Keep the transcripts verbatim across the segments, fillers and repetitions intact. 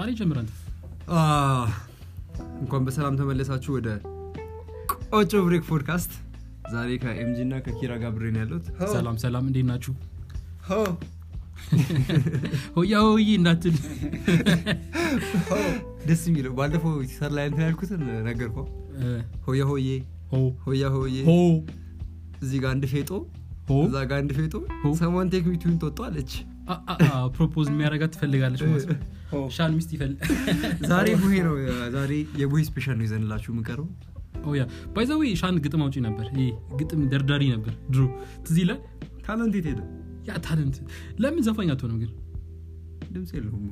ሻኔ ጀምር አንተ አ እንኳን በሰላም ተመለሳችሁ ወደ ቆጮ ብሬክ ፖድካስት። ዛሬ ከኤምጂ እና ከኪራ ጋር ብሬን ያሉት ሰላም ሰላም እንዴት ናችሁ? ሆ ሆያ ሆይ እናትል ሆ ደስ የሚለው ባለፈው ሲሰር ላይ እንትን ያልኩትን ነገርኩ። ሆያ ሆዬ ሆ ሆያ ሆዬ ሆ እዚህ ጋር አንድ ፌጦ ሆ እዛ ጋር አንድ ፌጦ ሰሞን ቴክኒኩን ተወጣለች። አ አ ፕሮፖዝ የሚያረጋት ትፈልጋለች ማለት ነው። ሻን ሚስት ይፈልግ ዛሬ ቡሄ ነው። ዛሬ የቡሄ ስፔሻል ነው ይዘንላችሁ የምንቀርበው። ኦ ያ ባይ ዘ ዌይ ሻን ግጥም አውጪ ነበር። ይሄ ግጥም ደርዳሪ ነበር ድሮ ትዝ ይላል። ታለንት የት ሄደ? ያ ታለንት ለምን ዘፋኝ አትሆንም ግን? ድምጽ የለውም።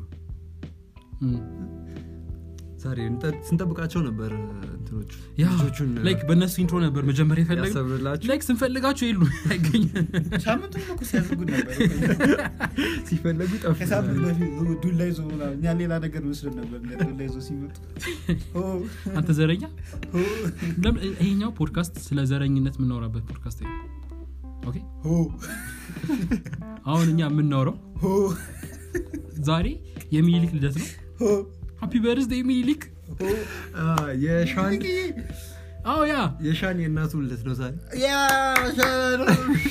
ዛሬ ስንጠብቃቸው ነበር እንትኖቹ ልጆቹን ላይክ በእነሱ ኢንትሮ ነበር መጀመሪያ ይፈልጋሉ ላይክ ስንፈልጋቸው ይሉ አይገኝ ሳምንቱ ነው ሲያዝጉ ነበር ሲፈልጉ ጠፋ። ከሳምንት በፊት ዱላ ይዞ ምናምን እኛ ሌላ ነገር መስለን ነበር። ዱላ ይዞ ሲመጡ ኦ አንተ ዘረኛ ኦ ለምን ይሄኛው ፖድካስት ስለ ዘረኝነት የምናወራበት ፖድካስት ነው። ኦኬ ኦ አሁን እኛ የምናወራው ኦ ዛሬ የሚሊክ ልደት ነው። ኦ ሃፒ በርዝዴይ ሚሊክ አ የሻን አው ያ የሻን የእናቱ ልደት ነው ዛሬ። ያ ሻን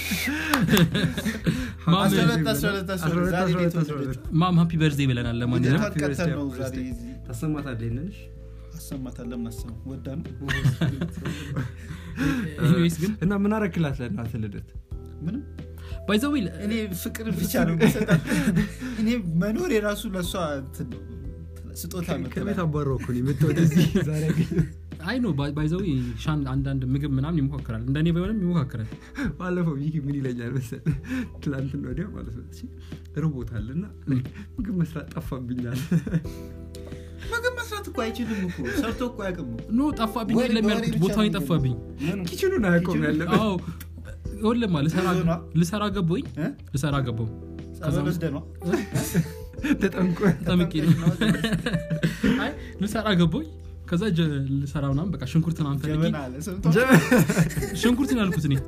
ማም ሃፒ በርዝዴይ ብለናል። ለማንኛውም ሃፒ በርዝዴይ ነው ዛሬ ታሰማታለህ ነሽ አሰማታለህ ማሰማ ወዳን ኤኒዌይስ ግን እና ምን አረክላት ለእናት ልደት? ምንም ባይ ዘ ዌይ እኔ ፍቅር ብቻ ነው የምሰጣት። እኔ መኖር የራሱ ለሷ ስጦታ ነው። ከቤት አባረው እኮ ነው የመጣው እዚህ ዛሬ ግን አይ ኖ ባይ ዘ ዌይ ሻን አንዳንድ ምግብ ምናምን ይሞካከራል እንደኔ ባይሆንም ይሞካከራል። ባለፈው ይሄ ምን ይለኛል መሰል ትላንት ነው ወዲያ ማለት ነው እሺ ርቦታልና ምግብ መስራት ጠፋብኛል። ምግብ መስራት እኮ አይችልም እኮ ሰርቶ እኮ ያቀም ኖ ጠፋብኝ ለሚያልኩት ቦታው ይጠፋብኝ ኪችኑን አያቆም ያለ አዎ ወለ ማለት ልሰራ ልሰራ ገቦኝ ልሰራ ገቦ ከዛ ወስደ ነው ተጠንቆ ተጠምቂ ነው አይ ልሰራ ገቦኝ ከዛ ልሰራው ምናምን በቃ ሽንኩርትን አንፈልጊ ሽንኩርትን አልኩት እኔ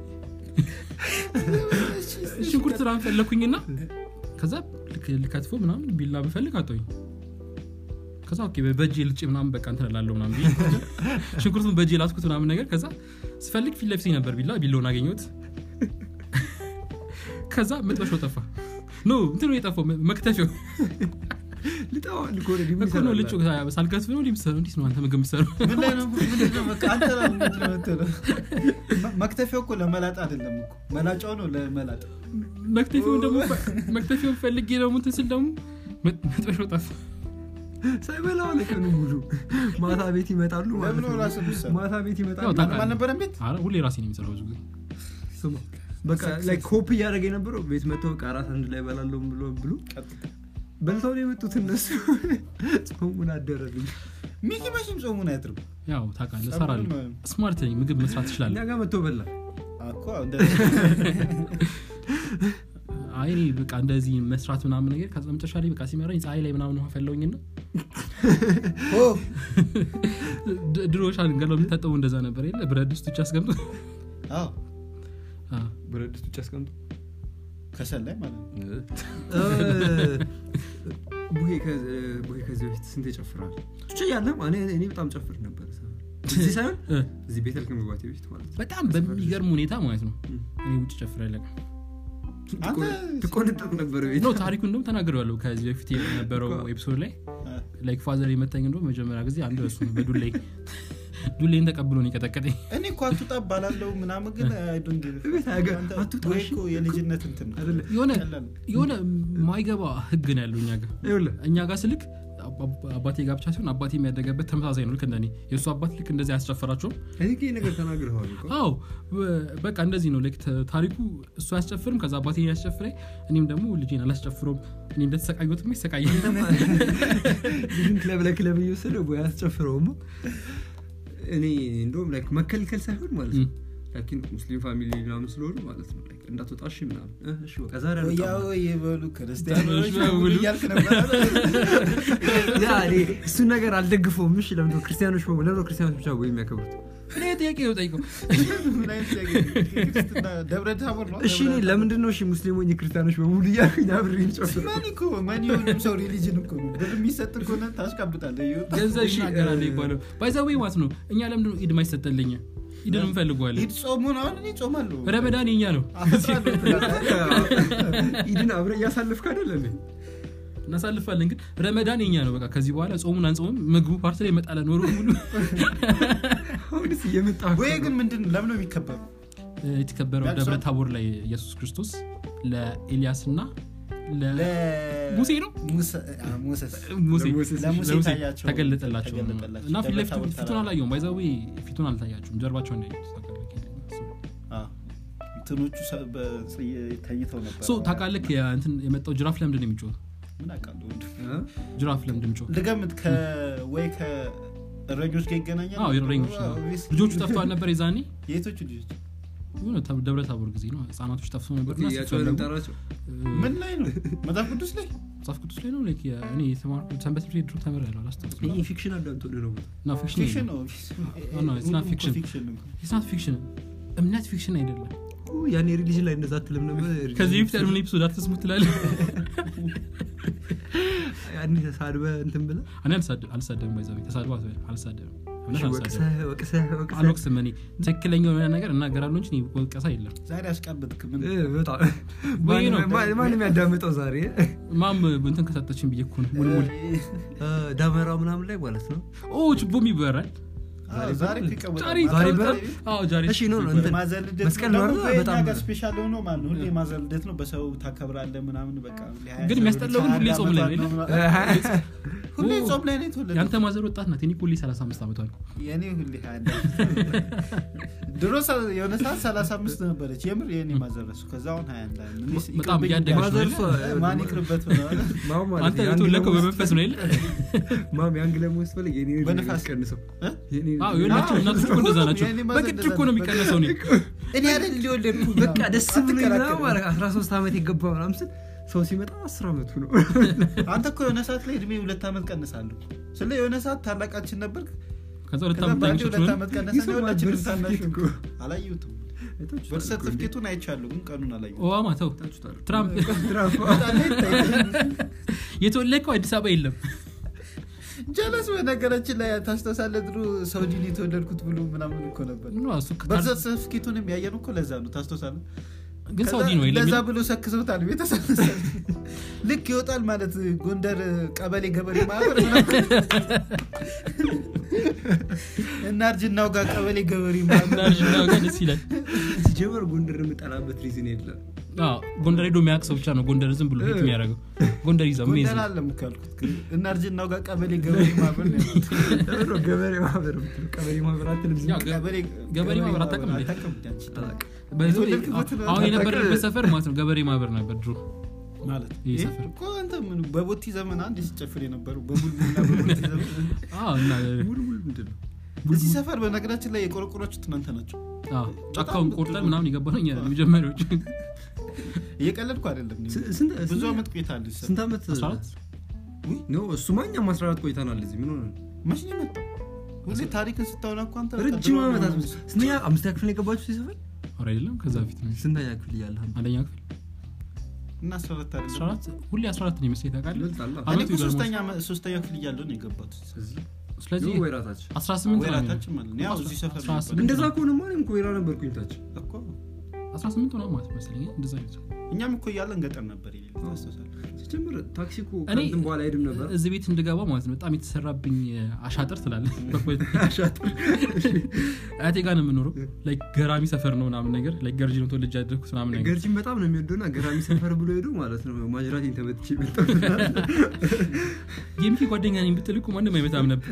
ሽንኩርትን አንፈልኩኝና ከዛ ልከትፎ ምናምን ቢላ በፈልግ አጣኝ። ከዛ ኦኬ በበጄ ልጭ ምናምን በቃ እንትን እላለሁ ምናምን ቢል ሽንኩርቱን በጄ ላስኩት ምናምን ነገር ከዛ ስፈልግ ፊት ለፊት ነበር ቢላ ቢላውን አገኘሁት። ከዛ መጥበሻው ጠፋ። ኖ እንትኑ የጠፋው መክተፊያው ልጣው ልቆረ ዲም እኮ ነው ልጭ ሳልከትፍ ነው ሊምሰሩ እንዴት ነው አንተ ምግብ ምሰሩ ምን ላይ ነው ምን ነው በቃ አንተ ነው የምትለው መክተፊያው እኮ ለመላጥ አይደለም እኮ መላጫው ነው ለመላጥ መክተፊያው ደግሞ መክተፊያው ፈልጌ ነው እንትን ስል ደግሞ መጥበሻው ጠፋ። ሳይበላው ለቀኑ ሙሉ ማታ ቤት ይመጣሉ ማለት ነው። ማታ ቤት ይመጣሉ ማን ነበር ቤት? አረ ሁሌ ራሴ ነው የሚሰራው ብዙ ጊዜ ስማ በቃ ላይክ ኮፒ ያደረገ ነበር ቤት መተው ቃራት አንድ ላይ በላለው ብሎ ብሎ በልተው ነው የመጡት እነሱ። ጾሙን አደረብኝ ሚኪ ማሽም ጾሙን አይጥሩ ያው ታውቃለህ ሰራለሁ ስማርት ነኝ ምግብ መስራት ይችላል። እኛ ጋር መተው በላ አኮ እንደ አይ በቃ እንደዚህ መስራት ምናምን ነገር ከዛምጨሻ ላይ በቃ ሲመራኝ ፀሐይ ላይ ምናምን ነው ፈለውኝና ኦ ድሮሻል እንገለው የምታጠው እንደዛ ነበር አይደል? ብረት ድስት ብቻ አስቀምጡ አዎ አ ብረት ድስት ብቻ አስቀምጡ ከሰል ላይ ማለት ነው። ቡሄ ከቡሄ ከዚህ በፊት ስንት ይጨፍራል እቺ ያለ ማለት እኔ በጣም ጨፍር ነበር እዚህ ሳይሆን እዚህ ቤተል ከመግባቴ በፊት ማለት በጣም በሚገርም ሁኔታ ማለት ነው እኔ ውጭ ጨፍራለሁ። አንተ ትቆንጠጥ ነበር ቤት ነው ታሪኩን እንደውም ተናግሬዋለሁ ከዚህ በፊት የነበረው ኤፒሶድ ላይ ላይክ ፋዘር የመታኝ እንደው መጀመሪያ ጊዜ አንዱ እሱ ነው በዱሌ ዱሌን ተቀብሎኝ ይቀጠቀጠኝ። እኔ እኮ አትውጣ ባላለው ምናምን ግን አይ ዶንት ጊቭ አትውጣ እኮ የልጅነት እንትን አይደለ የሆነ የሆነ ማይገባ ህግ ነው ያለው እኛ ጋር ይኸውልህ እኛ ጋር ስልክ አባቴ ጋር ብቻ ሲሆን አባቴ የሚያደገበት ተመሳሳይ ነው ልክ እንደኔ የሱ አባት ልክ እንደዚህ ያስጨፈራቸው እዚህ ነገር ተናግረዋል እኮ አዎ በቃ እንደዚህ ነው ልክ ታሪኩ እሱ ያስጨፍርም ከዛ አባቴ ያስጨፍረኝ እኔም ደግሞ ልጄን አላስጨፍረውም እኔ እንደተሰቃየሁት ምን ይሰቃየ ግን ክለብ ለክለብ እየወሰደው ወይ ያስጨፍረውም እኔ እንደውም ላይክ መከልከል ሳይሆን ማለት ነው ላኪን ሙስሊም ፋሚሊ ነው ስለሆነ ማለት ነው ላይክ እንዳትወጣሽ ምናምን እሺ በቃ ዛሬ ነው ያው ይበሉ ክርስቲያኖች ነው ይያልክ ነበር ያ እሱ ነገር አልደግፈውም። እሺ ለምን ክርስቲያኖች ነው ለምን ክርስቲያኖች ብቻ ወይ የሚያከብሩት እኔ ጥያቄ ነው ጠይቀው ምን አይነት ጥያቄ ክርስትና ደብረ ታቦር ነው እሺ እኔ ለምንድን ነው እሺ ሙስሊሞች ክርስቲያኖች በሙሉ ያሉኝ አብሬን ጮፍ ማን እኮ ማን ይሁን ሰው ሪሊጅን እኮ ነው ብር የሚሰጥ እኮ ነው ታስቀብጣለህ ገንዘብ ይናገራል ይባላል ባይዛው ማለት ነው እኛ ለምንድን ነው ኢድ ማይሰጠልኝ ኢድን እንፈልገዋለን ኢድ ጾሙ ነው አሁን እኔ ጾማለሁ ረመዳን የኛ ነው ኢድን አብረ ያሳልፍክ አይደል እንዴ እናሳልፋለን ግን ረመዳን የኛ ነው በቃ ከዚህ በኋላ ጾሙን አንጾምም ምግቡ ፓርት ላይ መጣለ ኖሮ ሙሉ አሁንስ እየመጣ ወይ ግን ምንድን ለምን ነው የሚከበረው የተከበረው ደብረ ታቦር ላይ ኢየሱስ ክርስቶስ ለኤልያስና ለሙሴ ነው ሙሴ ሙሴ ሙሴ ለሙሴ ታያቸው ተገለጠላቸው እና ፊት ለፊት ፊቱን አላየውም ባይዛው ፊቱን አልታያቸውም ጀርባቸውን ነው አዎ እንትኖቹ ታይተው ነበር ሶ ታውቃለህ እንትን የመጣው ጅራፍ ለምንድን ነው የሚጮህ ምን አውቃለሁ ጅራፍ ለምንድን ነው የሚጮህ ልገምት ከወይ ከእረኞች ጋር ይገናኛል አዎ እረኞች ልጆቹ ጠፍተዋል ነበር የዛኔ የቶቹ ልጆች ምን ነው ደብረ ታቦር ጊዜ ነው ህፃናቶች ጠፍተው ነበርና ያጨረንታራቸው ምን ላይ ነው መጽሐፍ ቅዱስ ላይ መጽሐፍ ቅዱስ ላይ ነው ላይክ እኔ የተማርኩት ሰንበት ትምህርት ድሮ ተምሬያለሁ አላስታውስም ይሄ ፊክሽን አዳምጦ ነው ነው ፊክሽን ፊክሽን ነው ነው it's not fiction it's not fiction እምነት ፊክሽን አይደለም ያኔ ሪሊጅን ላይ እንደዛ አትልም ነበር ከዚህ ይፍታል ምን ኤፒሶድ አትስሙት ትላለህ ያኔ ተሳድበ እንትን ብለ እኔ አልሳደብ አልሳደብም ባይዘው ተሳድባ አልሳደብም ወቅሰህ ወቅሰህ ወቅሰህ አልወቅስም እኔ ትክክለኛው ነገር እናገራለሁ እንጂ ወቀሳ የለም ዛሬ አስቀብጥክ ምን በጣም ማንም ያዳምጠው ዛሬ ማም እንትን ከሰጠችን ብዬ እኮ ነው ሙልሙል ዳመራው ምናምን ላይ ማለት ነው ኦ ችቦም ይበራል ዛሬ ፍቅው ዛሬ ዛሬ አዎ ዛሬ እሺ ነው እንትን ማዘልደት መስቀል ነው በጣም ጋር ስፔሻል ሆኖ ማለት ነው ሁሌ ማዘልደት ነው በሰው ታከብራለህ ምናምን በቃ ግን የሚያስጠላው ግን ሁሌ ጾም ላይ ነው ሁሌ ጾም ላይ ነው ተወለደ ያንተ ማዘር ወጣት ናት እኔ ሁሌ ሰላሳ አምስት አመቷ ነው የኔ ሁሌ ሃያ ድሮ የሆነ ሰዓት ሰላሳ አምስት ነበረች የምር የኔ ማዘረሱ ከዛውን ሃያ አንድ በጣም ያደገች ማዘር ማን ይቅርበት ነው አንተ የተወለከው በመንፈስ ነው አይደል ማም ያንግለ ሙስፈል የኔ በነፋስ ቀንሰው የኔ አዎ የሆናችሁ እናቶች እኮ እንደዛ ናቸው በግድ እኮ ነው የሚቀነሰው ነው እኔ አይደል ሊወለድኩ በቃ ደስ ብሎኝ ነው ማለት አስራ ሶስት አመት ይገባ ምናምን ስል ሰው ሲመጣ አስር አመቱ ነው አንተ እኮ የሆነ ሰዓት ላይ እድሜ ሁለት አመት ቀንሳለሁ ስለ የሆነ ሰዓት ታላቃችን ነበር ከዛ ሁለት አመት ቀንሰው ሁለት አመት ቀንሰው ሁላችንም ታናሽኩ አላየሁትም በሰርቲፊኬቱን አይቻለሁ ግን ቀኑን አላየሁትም ኦባማ ተው ትራምፕ ትራምፕ የተወለከው አዲስ አበባ የለም ጀለስ በነገራችን ላይ ታስተሳለ ድሮ ሳውዲ ነው የተወለድኩት ብሎ ምናምን እኮ ነበር ነው እሱ በሰርቲፊኬቱንም ያየነው እኮ ለዛ ነው ታስተሳለ ግን ሳውዲ ነው የለም ለዛ ብሎ ሰክሰውታል ቤተሰብ ልክ ይወጣል ማለት ጎንደር ቀበሌ ገበሬ ማህበር እና አርጅናው ጋር ቀበሌ ገበሬ ማህበር አርጅናው ጋር ደስ ይላል ሲጀመር ጎንደር የምጠላበት ሪዝን የለም አዎ ጎንደር ሄዶ የሚያቅሰው ብቻ ነው ጎንደር ዝም ብሎ ቤት የሚያደርገው ጎንደር ይዘው ሜዝ ጎንደር አለም ካልኩት እና አርጅናው ጋር ቀበሌ ገበሬ ማህበር ነው ገበሬ ማህበር ቀበሌ ማህበር አትልም ገበሬ ገበሬ ማህበር አታውቅም እንዴ አሁን የነበረበት ሰፈር ማለት ነው ገበሬ ማህበር ነበር ድሮ ማለት ይሄ ሰፈር እኮ አንተ ምን በቦቲ ዘመን አንድ ሲጨፍር የነበረው በቡልቡልና በቦቲ ዘመን አዎ እና ሙልሙል ምንድነው እዚህ ሰፈር በነገራችን ላይ የቆረቆሮቹ ትናንተ ናቸው አዎ ጫካውን ቆርጠን ምናምን ይገባው ነው የመጀመሪያዎቹ እየቀለድኩ አይደለም ስንት ብዙ አመት ቆይታል ስንት አመት አስራ አራት ነው እሱማኛም አስራ አራት ቆይታናል እዚህ ምን ሆነ መቼ ነው የመጣው ሁሌ ታሪክን ስታወራ እኮ አንተ ረጅም አመታት ስንኛ አምስተኛ ክፍል የገባችሁ ሲሰፈር አረ አይደለም ከዛ በፊት ነው ስንተኛ ክፍል ያለህ አንደኛ ክፍል እና አስራ አራት አይደለም አስራ አራት ሁሌ አስራ አራት ነው የሚመስለኝ ታውቃለህ አመቱ ሶስተኛ ሶስተኛ ክፍል ያለው ነው የገባሁት ስለዚህ ወይራታች አስራ ስምንት ወይራታች ማለት ነው ያው እዚህ ሰፈር እንደዛ ከሆነ ማንም ኮይራ ነበርኩኝ ታች እኮ አስራ ስምንት ነው ማለት መሰለኝ እንደዛ ነው እኛም እኮ ያለን ገጠር ነበር ይሄ ታስተሳሰብ ሲጀምር ታክሲኩ ከንትን በኋላ ሄድም ነበር እዚህ ቤት እንድገባ ማለት ነው በጣም የተሰራብኝ አሻጥር ትላለህ አሻጥር አቴ ጋር ነው የምኖረው ላይክ ገራሚ ሰፈር ነው ምናምን ነገር ላይክ ገርጂ ነው ተወልጄ ያደግኩት ምናምን ነገር ገርጂን በጣም ነው የሚወደውና ገራሚ ሰፈር ብሎ ሄዱ ማለት ነው ማጅራቴን ተመትቼ መጣሁ የሚኪ ጓደኛ ነኝ ብትል እኮ ማንም አይመጣም ነበር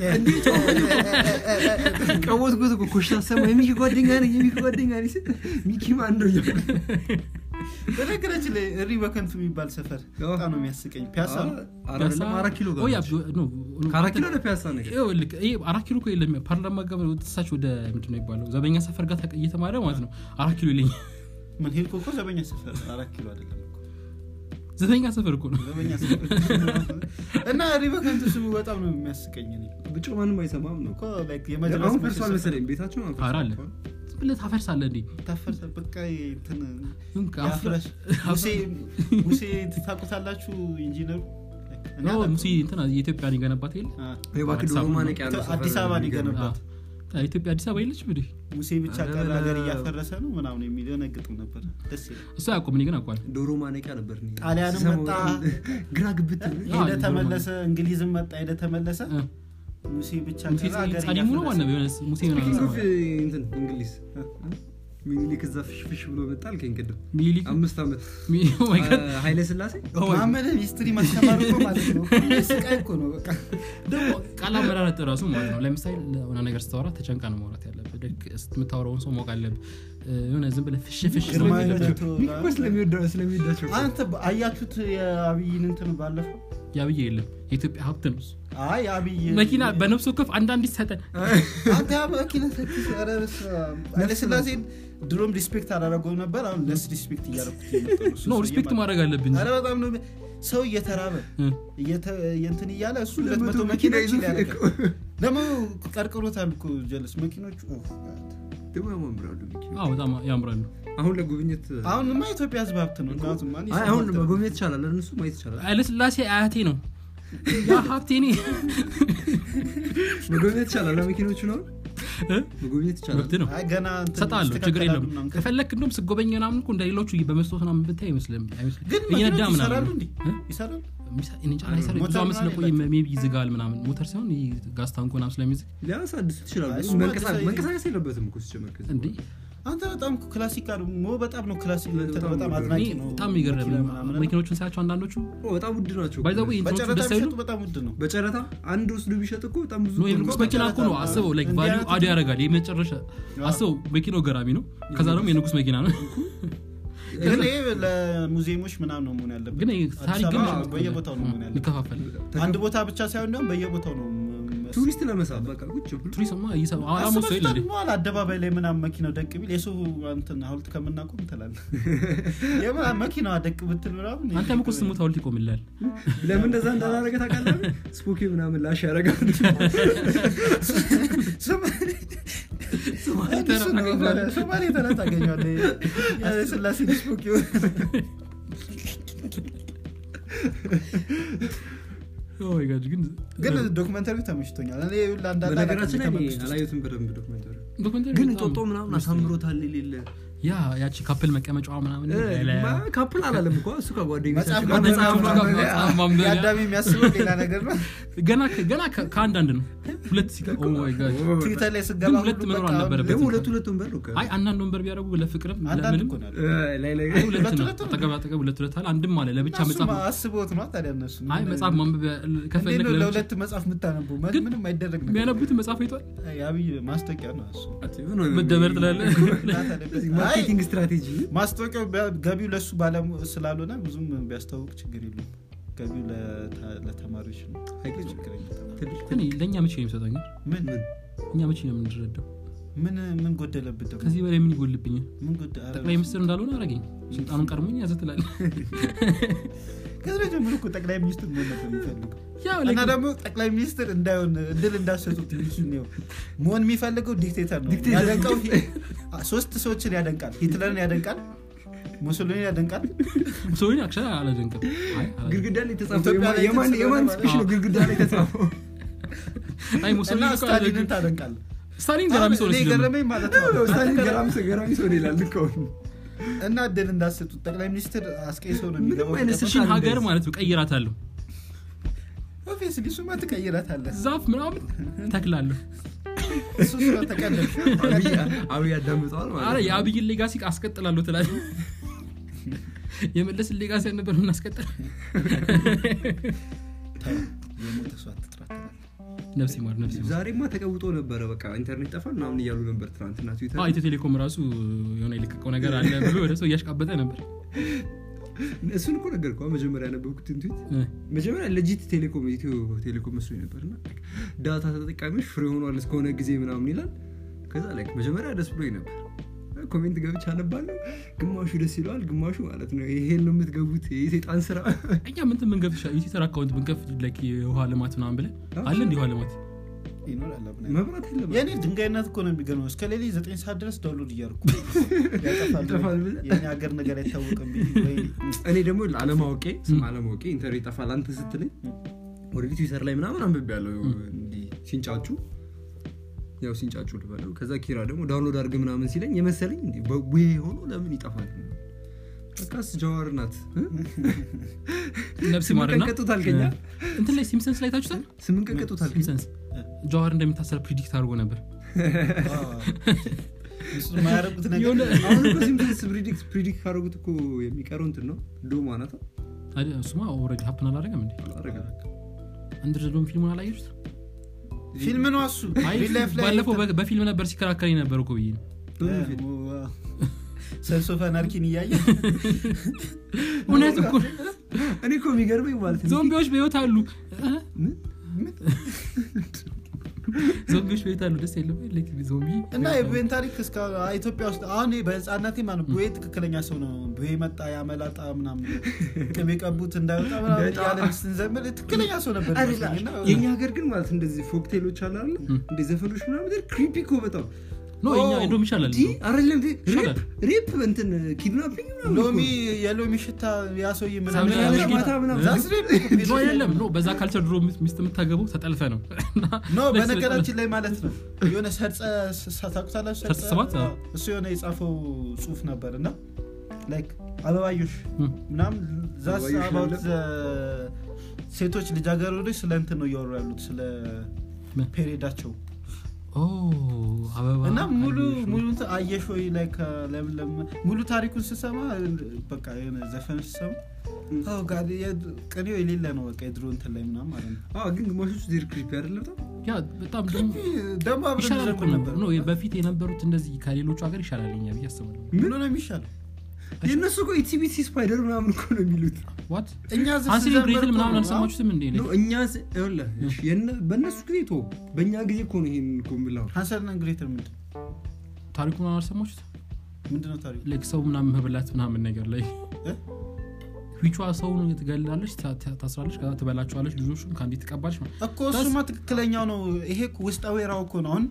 ቀወጥኩት እኮ ኮሽታ ሰማ የሚኪ ጓደኛ ነኝ የሚኪ ጓደኛ ነኝ ሚኪ ማን ነው በነገራችን ላይ እሪ በከንቱ የሚባል ሰፈር በጣም ነው የሚያስቀኝ ፒያሳ ፒያሳ አራት ኪሎ ጋር ኦ ያ ኖ አራት ኪሎ ነው ፒያሳ ነገር ይኸው ልክ ይሄ አራት ኪሎ እኮ የለም ፓርላማ ጋር ወጥታች ወደ ምንድን ነው ይባለው ዘበኛ ሰፈር ጋር እየተማረ ማለት ነው አራት ኪሎ ይለኝ ምን ሄልኮ እኮ ዘበኛ ሰፈር አራት ኪሎ አይደለም ዘበኛ ሰፈር እኮ ነው ዘበኛ ሰፈር እና ሪበከንቱ ስሙ በጣም ነው የሚያስቀኝ ነው ብቻ ማንም አይሰማም ነው እኮ ላይክ የመጀመሪያው ፈርሷል መሰለኝ ቤታቸው ነው አራለ ብለ ታፈርሳለህ እንዴ ታፈርሰ በቃ እንትን እንካ ያፍረሽ ሙሴ ሙሴ ታውቁታላችሁ ኢንጂነሩ ነው ሙሴ እንትን የኢትዮጵያን ይገነባት ይል የባክ ዶሮ ማነቂያ ያለው ሰፈር አዲስ አበባ ይገነባት ኢትዮጵያ አዲስ አበባ ይልች ብዲ ሙሴ ብቻ ቀር ሀገር እያፈረሰ ነው ምናምን የሚለው ነግጥም ነበር ደስ ይላል እሱ ያቆም ነው ግን አቋል ዶሮ ማነቂያ ነበር ነው ጣሊያንም መጣ ግራ ግብት ሄደ ተመለሰ እንግሊዝም መጣ ሄደ ተመለሰ ሙሴ ብቻ ቀር ሀገር ጻዲሙ ነው ማለት ነው ሙሴ ነው እንትን እንግሊዝ ሚኒሊክ እዛ ፍሽፍሽ ብሎ መጣል ከእንግዲህ ሚኒሊክ አምስት አመት ኦ ማይ ጋድ ኃይለ ስላሴ ማመደ ሂስትሪ ማስተማር እኮ ማለት ነው ስቃይ እኮ ነው በቃ ደግሞ ቃል አመራረጥ ራሱ ማለት ነው ለምሳሌ ለሆነ ነገር ስታወራ ተጨንቃ ነው ማውራት ያለበት ደግ ስትምታወራውን ሰው ሞቅ አለብ የሆነ ዝም ብለ ፍሽፍሽ ሚኮስ ለሚወደው ስለሚወዳቸው አንተ አያችሁት የአብይን እንትን ባለፈው ያብይ የለም የኢትዮጵያ ሀብት ነው አይ አብይ መኪና በነፍስ ወከፍ አንዳንድ ይሰጠን አንተ መኪና ሰክስ አረስ ለስላሴ ድሮም ሪስፔክት አደረገው ነበር አሁን ለስ ሪስፔክት እያደረኩት ነው ኖ ሪስፔክት ማድረግ አለብኝ አረ በጣም ነው ሰው እየተራበ እየተየንትን እያለ እሱ ሁለት መቶ መኪናዎች ያደረገ ደሞ ቀርቅሮታል እኮ ጀለስ መኪኖቹ ደሞ ያምራሉ አዎ በጣም ያምራሉ አሁን ለጉብኝት አሁንማ ኢትዮጵያ ህዝብ ሀብት ነው እናቱ ማን አይ አሁን በጉብኝት ይቻላል እነሱ ማየት ይቻላል ኃይለ ስላሴ አያቴ ነው ያ ሀብቴ ነው በጉብኝት ይቻላል ለመኪኖቹ ነው በጉብኝት ይቻላል ነው አይ ገና ሰጣለሁ ችግር የለም ከፈለክ እንደውም ስጎበኛ ምናምን እኮ እንዳይሎቹ በመስሎት ምናምን ብታይ አይመስልም አይመስልም እየነዳ ምናምን እንዴ ይሰራሉ እንጃ ላይ ሰራ ብዙ አመት ስለቆይ ሜቢ ይዝጋል ምናምን ሞተር ሳይሆን ጋዝ ታንኮ ምናምን ስለሚይዝ ሊያሳድስ ይችላል መንቀሳቀስ መንቀሳቀስ የለበትም እኮ ሲጀመር እንዴ አንተ በጣም ክላሲካል ሞ በጣም ነው ክላሲክ በጣም አድናቂ ነው በጣም ይገርም መኪኖቹን ሳያቸው አንዳንዶቹ በጣም ውድ ናቸው ባይ ዘ ወይ ኢንትሮቹ ደሳይሉ በጣም ውድ ነው በጨረታ አንድ ወስዱ ቢሸጥ እኮ በጣም ብዙ ነው የንጉስ መኪና እኮ ነው አስበው ላይክ ቫልዩ አድ ያረጋል የመጨረሻ አስበው መኪናው ገራሚ ነው ከዛ ደግሞ የንጉስ መኪና ነው ግን ይሄ ለሙዚየሞች ምናምን ነው መሆን ያለበት ግን ታሪክ ግን በየቦታው ነው መሆን ያለበት ይከፋፈል አንድ ቦታ ብቻ ሳይሆን ደግሞ በየቦታው ነው ቱሪስት ለመሳብ በቃ ቁጭ ብሎ ቱሪስትማ ይሰማ አላማው ሰው ይላል ነው አደባባይ ላይ ምናምን መኪናው ደቅ ቢል የሱ እንትን ሐውልት ከመናቆም ተላል የማ መኪናው ደቅ ብትል ምናምን አንተ ምንኩስ ስሙት ሐውልት ይቆምላል ለምን እንደዛ እንዳላረገ ታውቃለህ ስፖኪ ምናምን ላሽ ያረጋል ሶማሌ ተረት አገኘዋለሁ ስላሴ ስፖኪ ኦ ማይ ጋድ ግን ግን ዶክመንተሪው ተመችቶኛል እኔ ለአንድ አንድ ነገራችን ላይ አላየሁትም በደንብ ዶክመንተሪ ዶክመንተሪ ግን ጦጦ ምናምን አሳምሮታል ሌለ ያ ያቺ ካፕል መቀመጫዋ ምናምን ካፕል አላለም እኮ እሱ ከጓደኞቻቸው ጋር መጽሐፍ ማንበብ ያዳሚ የሚያስበው ሌላ ነገር ነው ገና ገና ከአንዳንድ ነው ሁለት ሲቀር ኦ ማይ ጋድ ትዊተር ላይ ስገባ ሁለት መኖር አልነበረበት ደግሞ ሁለት ሁለት ወንበር ነው አይ አንዳንድ ወንበር ቢያደርጉ ለፍቅርም አንዳንድ ለምንም እኮ ነው ላይ ላይ ሁለት ነው ተቀባ ተቀባ ሁለት ሁለት አለ አንድም አለ ለብቻ መጽሐፍ አስቦት ነው ታዲያ እነሱ አይ መጽሐፍ ማንበብ ከፈለክ ለምን ለሁለት መጽሐፍ ምታነቡ ምንም አይደረግ ነው የሚያነቡት መጽሐፍ አይቷል ያብይ ማስጠቂያ ነው እሱ መደበር ትላለ ማርኬቲንግ ስትራቴጂ ማስጠቂያው ገቢው ለሱ ባለም ስላልሆነ ብዙም ቢያስተዋውቅ ችግር የለም ገቢው ለተማሪዎች ነው እኔ ለኛ መቼ ነው የሚሰጠኝ ምን እኛ መቼ ነው የምንረዳው ምን ምን ጎደለበት ደግሞ ከዚህ በላይ ምን ይጎልብኝ ምን ጎደለ ጠቅላይ ሚኒስትር እንዳልሆነ አረጋኝ ስልጣኑን ቀርሞኝ ያዘትላል ከዚህ ጀምሮ እኮ ጠቅላይ ሚኒስትር ምን ነበር የሚፈልገው ያው እና ደግሞ ጠቅላይ ሚኒስትር እንዳይሆን እድል እንዳሰጡት ነው ሞን የሚፈልገው ዲክቴተር ነው ያደንቀው ሶስት ሰዎችን ያደንቃል ሂትለርን ያደንቃል ሙሶሊኒ ያደንቃል ሙሶሊኒ አክቹዋሊ አላደንቅም አይ ግድግዳ ላይ ተጻፈው የማን የማን ስፒች ነው ግድግዳ ላይ ተጻፈው አይ ሙሶሊኒ ስታሊንን ታደንቃል ስታሊን ገራሚ ሰው ነው ገረመኝ ማለት ነው ስታሊን ገራሚ ሰው ገራሚ ሰው ይላል ልክ እና እድል እንዳሰጡት ጠቅላይ ሚኒስትር አስቀይሶ ነው የሚገባው እሺን ሀገር ማለት ነው ቀይራታለሁ ኦፊስሊ ሱማ ተቀይራታለህ ዛፍ ምናምን ተክላለሁ እሱ ነው ተቀደሽ አብይ አብይ ያዳምጣል ማለት አረ የአብይ ሌጋሲ አስቀጥላለሁ ትላለህ የመለስ ሌጋሲ ነበር ምን አስቀጥል የሞተ ሰው አትጥራታለህ ነፍስ ይማር ነፍስ ዛሬማ ተቀውጦ ነበር በቃ ኢንተርኔት ጠፋ ምናምን እያሉ ነበር ትናንትና ትዊተር አይ ቴሌኮም ራሱ የሆነ ይልቀቀው ነገር አለ ብሎ ወደ ሰው ያሽቃበጠ ነበር እሱን እኮ ነገርኩ መጀመሪያ ነበርኩት ትንትት መጀመሪያ ለጂት ቴሌኮም ኢትዮ ቴሌኮም መስሎኝ ነበርና ዳታ ተጠቃሚዎች ፍሪ ሆኗል እስከሆነ ጊዜ ምናምን ይላል ከዛ ላይክ መጀመሪያ ደስ ብሎኝ ነበር ኮሜንት ገብቼ አነባለሁ ግማሹ ደስ ይለዋል ግማሹ ማለት ነው ይሄን ነው የምትገቡት የሰይጣን ስራ እኛ ምን ምን ገብተሽ የትዊተር አካውንት ብንከፍት ለኪ የውሃ ልማት ምናምን ብለን አለ እንዴ የውሃ ልማት ይኖራል አብና መብራት የለም የኔ ድንጋይነት እኮ ነው የሚገርመው እስከ ሌሊት ዘጠኝ ሰዓት ድረስ ዳውንሎድ እያደረኩ ያጠፋል የኛ ሀገር ነገር አይታወቅም ወይ እኔ ደግሞ አለማወቄ ስም አለማወቄ ኢንተርኔት ጠፋል አንተ ስትለኝ ወደ ትዊተር ላይ ምናምን አንብቤያለሁ እንዲ ሲንጫጩ ያው ሲንጫጩ ልበለው ከዛ ኪራ ደግሞ ዳውንሎድ አድርግ ምናምን ሲለኝ የመሰለኝ እንዴ በዌ ሆኖ ለምን ይጠፋል አካስ ጃዋር ናት ነፍስ ማርና ቀጥታል ከኛ እንትን ላይ ሲምሰንስ ላይ ታችሁታል ስምን ቀጥታል ሲምሰንስ ጃዋር እንደሚታሰር ፕሪዲክት አድርጎ ነበር እሱ ማያረጉት ነገር አሁን እኮ ሲምሰንስ ፕሪዲክት ፕሪዲክት አድርጉት እኮ የሚቀረው እንትን ነው ዶማ ናት አይደል እሱማ ኦሬዲ ሀፕን አላደረገም እንዴ አላደረገም አንድር ዶም ፊልሙን አላየሁት ፊልም ነው እሱ ሪል ላይፍ ላይ ባለፈው በፊልም ነበር ሲከራከሪ ነበር እኮ ብዬ ሰልሶፋን አርኪን ያያየ እውነት እኮ እኔ እኮ የሚገርመኝ ማለት ነው ዞምቢዎች በህይወት አሉ ዞምቢዎች በህይወት አሉ ደስ ይላል ላይክ ዞምቢ እና የቤን ታሪክ እስከ ኢትዮጵያ ውስጥ አሁን በህፃናቴ ማለት ቦይ ትክክለኛ ሰው ነው ቦይ መጣ ያመላጣ ምናምን ቅቤ ቀቡት እንዳይወጣ ምናምን ያለ ስንዘምር ትክክለኛ ሰው ነበር የኛ ሀገር ግን ማለት እንደዚህ ፎክቴሎች አለ አይደል እንደ ዘፈኖች ምናምን ክሪፒ እኮ በጣም ኖ እኛ እንደውም ይሻላል ዲ አይደለም ሪፕ ሪፕ እንትን ኪድናፒንግ ነው ሎሚ የሎሚ ሽታ ያሰውይ ሳምሪ ምናምን ምናምን ዛስ ሪፕ ኖ የለም ኖ በዛ ካልቸር ድሮ ሚስት የምታገበው ተጠልፈ ነው ኖ በነገራችን ላይ ማለት ነው የሆነ ሰርጸ ሳታቁታላችሁ ሰርጸ ሰባት እሱ የሆነ የጻፈው ጽሁፍ ነበርና ላይክ አበባዮሽ ምናምን ዛስ አባውት ሴቶች ልጃገረዶች ስለ እንትን ነው ያወሩ ያሉት ስለ ፔሪዳቸው ኦ አበባ እና ሙሉ ሙሉ አየሾይ ላይክ ለምለም ሙሉ ታሪኩን ሲሰማ በቃ የሆነ ዘፈን ሲሰማ አው ጋር የቀሪው የሌለ ነው በቃ የድሮ እንትን ላይ ምናምን ማለት ነው አዎ ግን ግማሾቹ ዜር ክሪፕ አይደለም ያ በጣም ደግሞ ደግሞ አብረን ዘፈን ነበር ነው በፊት የነበሩት እንደዚህ ከሌሎቹ ሀገር ይሻላልኛ ብዬ አስባለሁ ምን ነው የሚሻለው የነሱ እኮ ኢቲቢሲ ስፓይደር ምናምን እኮ ነው የሚሉት what እኛ አንሲን ግሬትል ምናምን አልሰማችሁትም እንዴ ነው እኛ ይኸውልህ እሺ በእነሱ ጊዜ ቶ በእኛ ጊዜ እኮ ነው ይሄን እኮ ብለው አንሰልና ግሬተር ምንድን ታሪኩን አልሰማችሁት ምንድነው ታሪኩ ሌክ ሰው ምናምን መብላት ምናምን ነገር ላይ ዊቿ ሰው ነው ትገላለች ታስራለች ከዛ ትበላቸዋለች ልጆቹን ካንዲ ተቀባለች እኮ እሱማ ትክክለኛው ነው ይሄ ውስጣዊ ራው እኮ ነው አሁን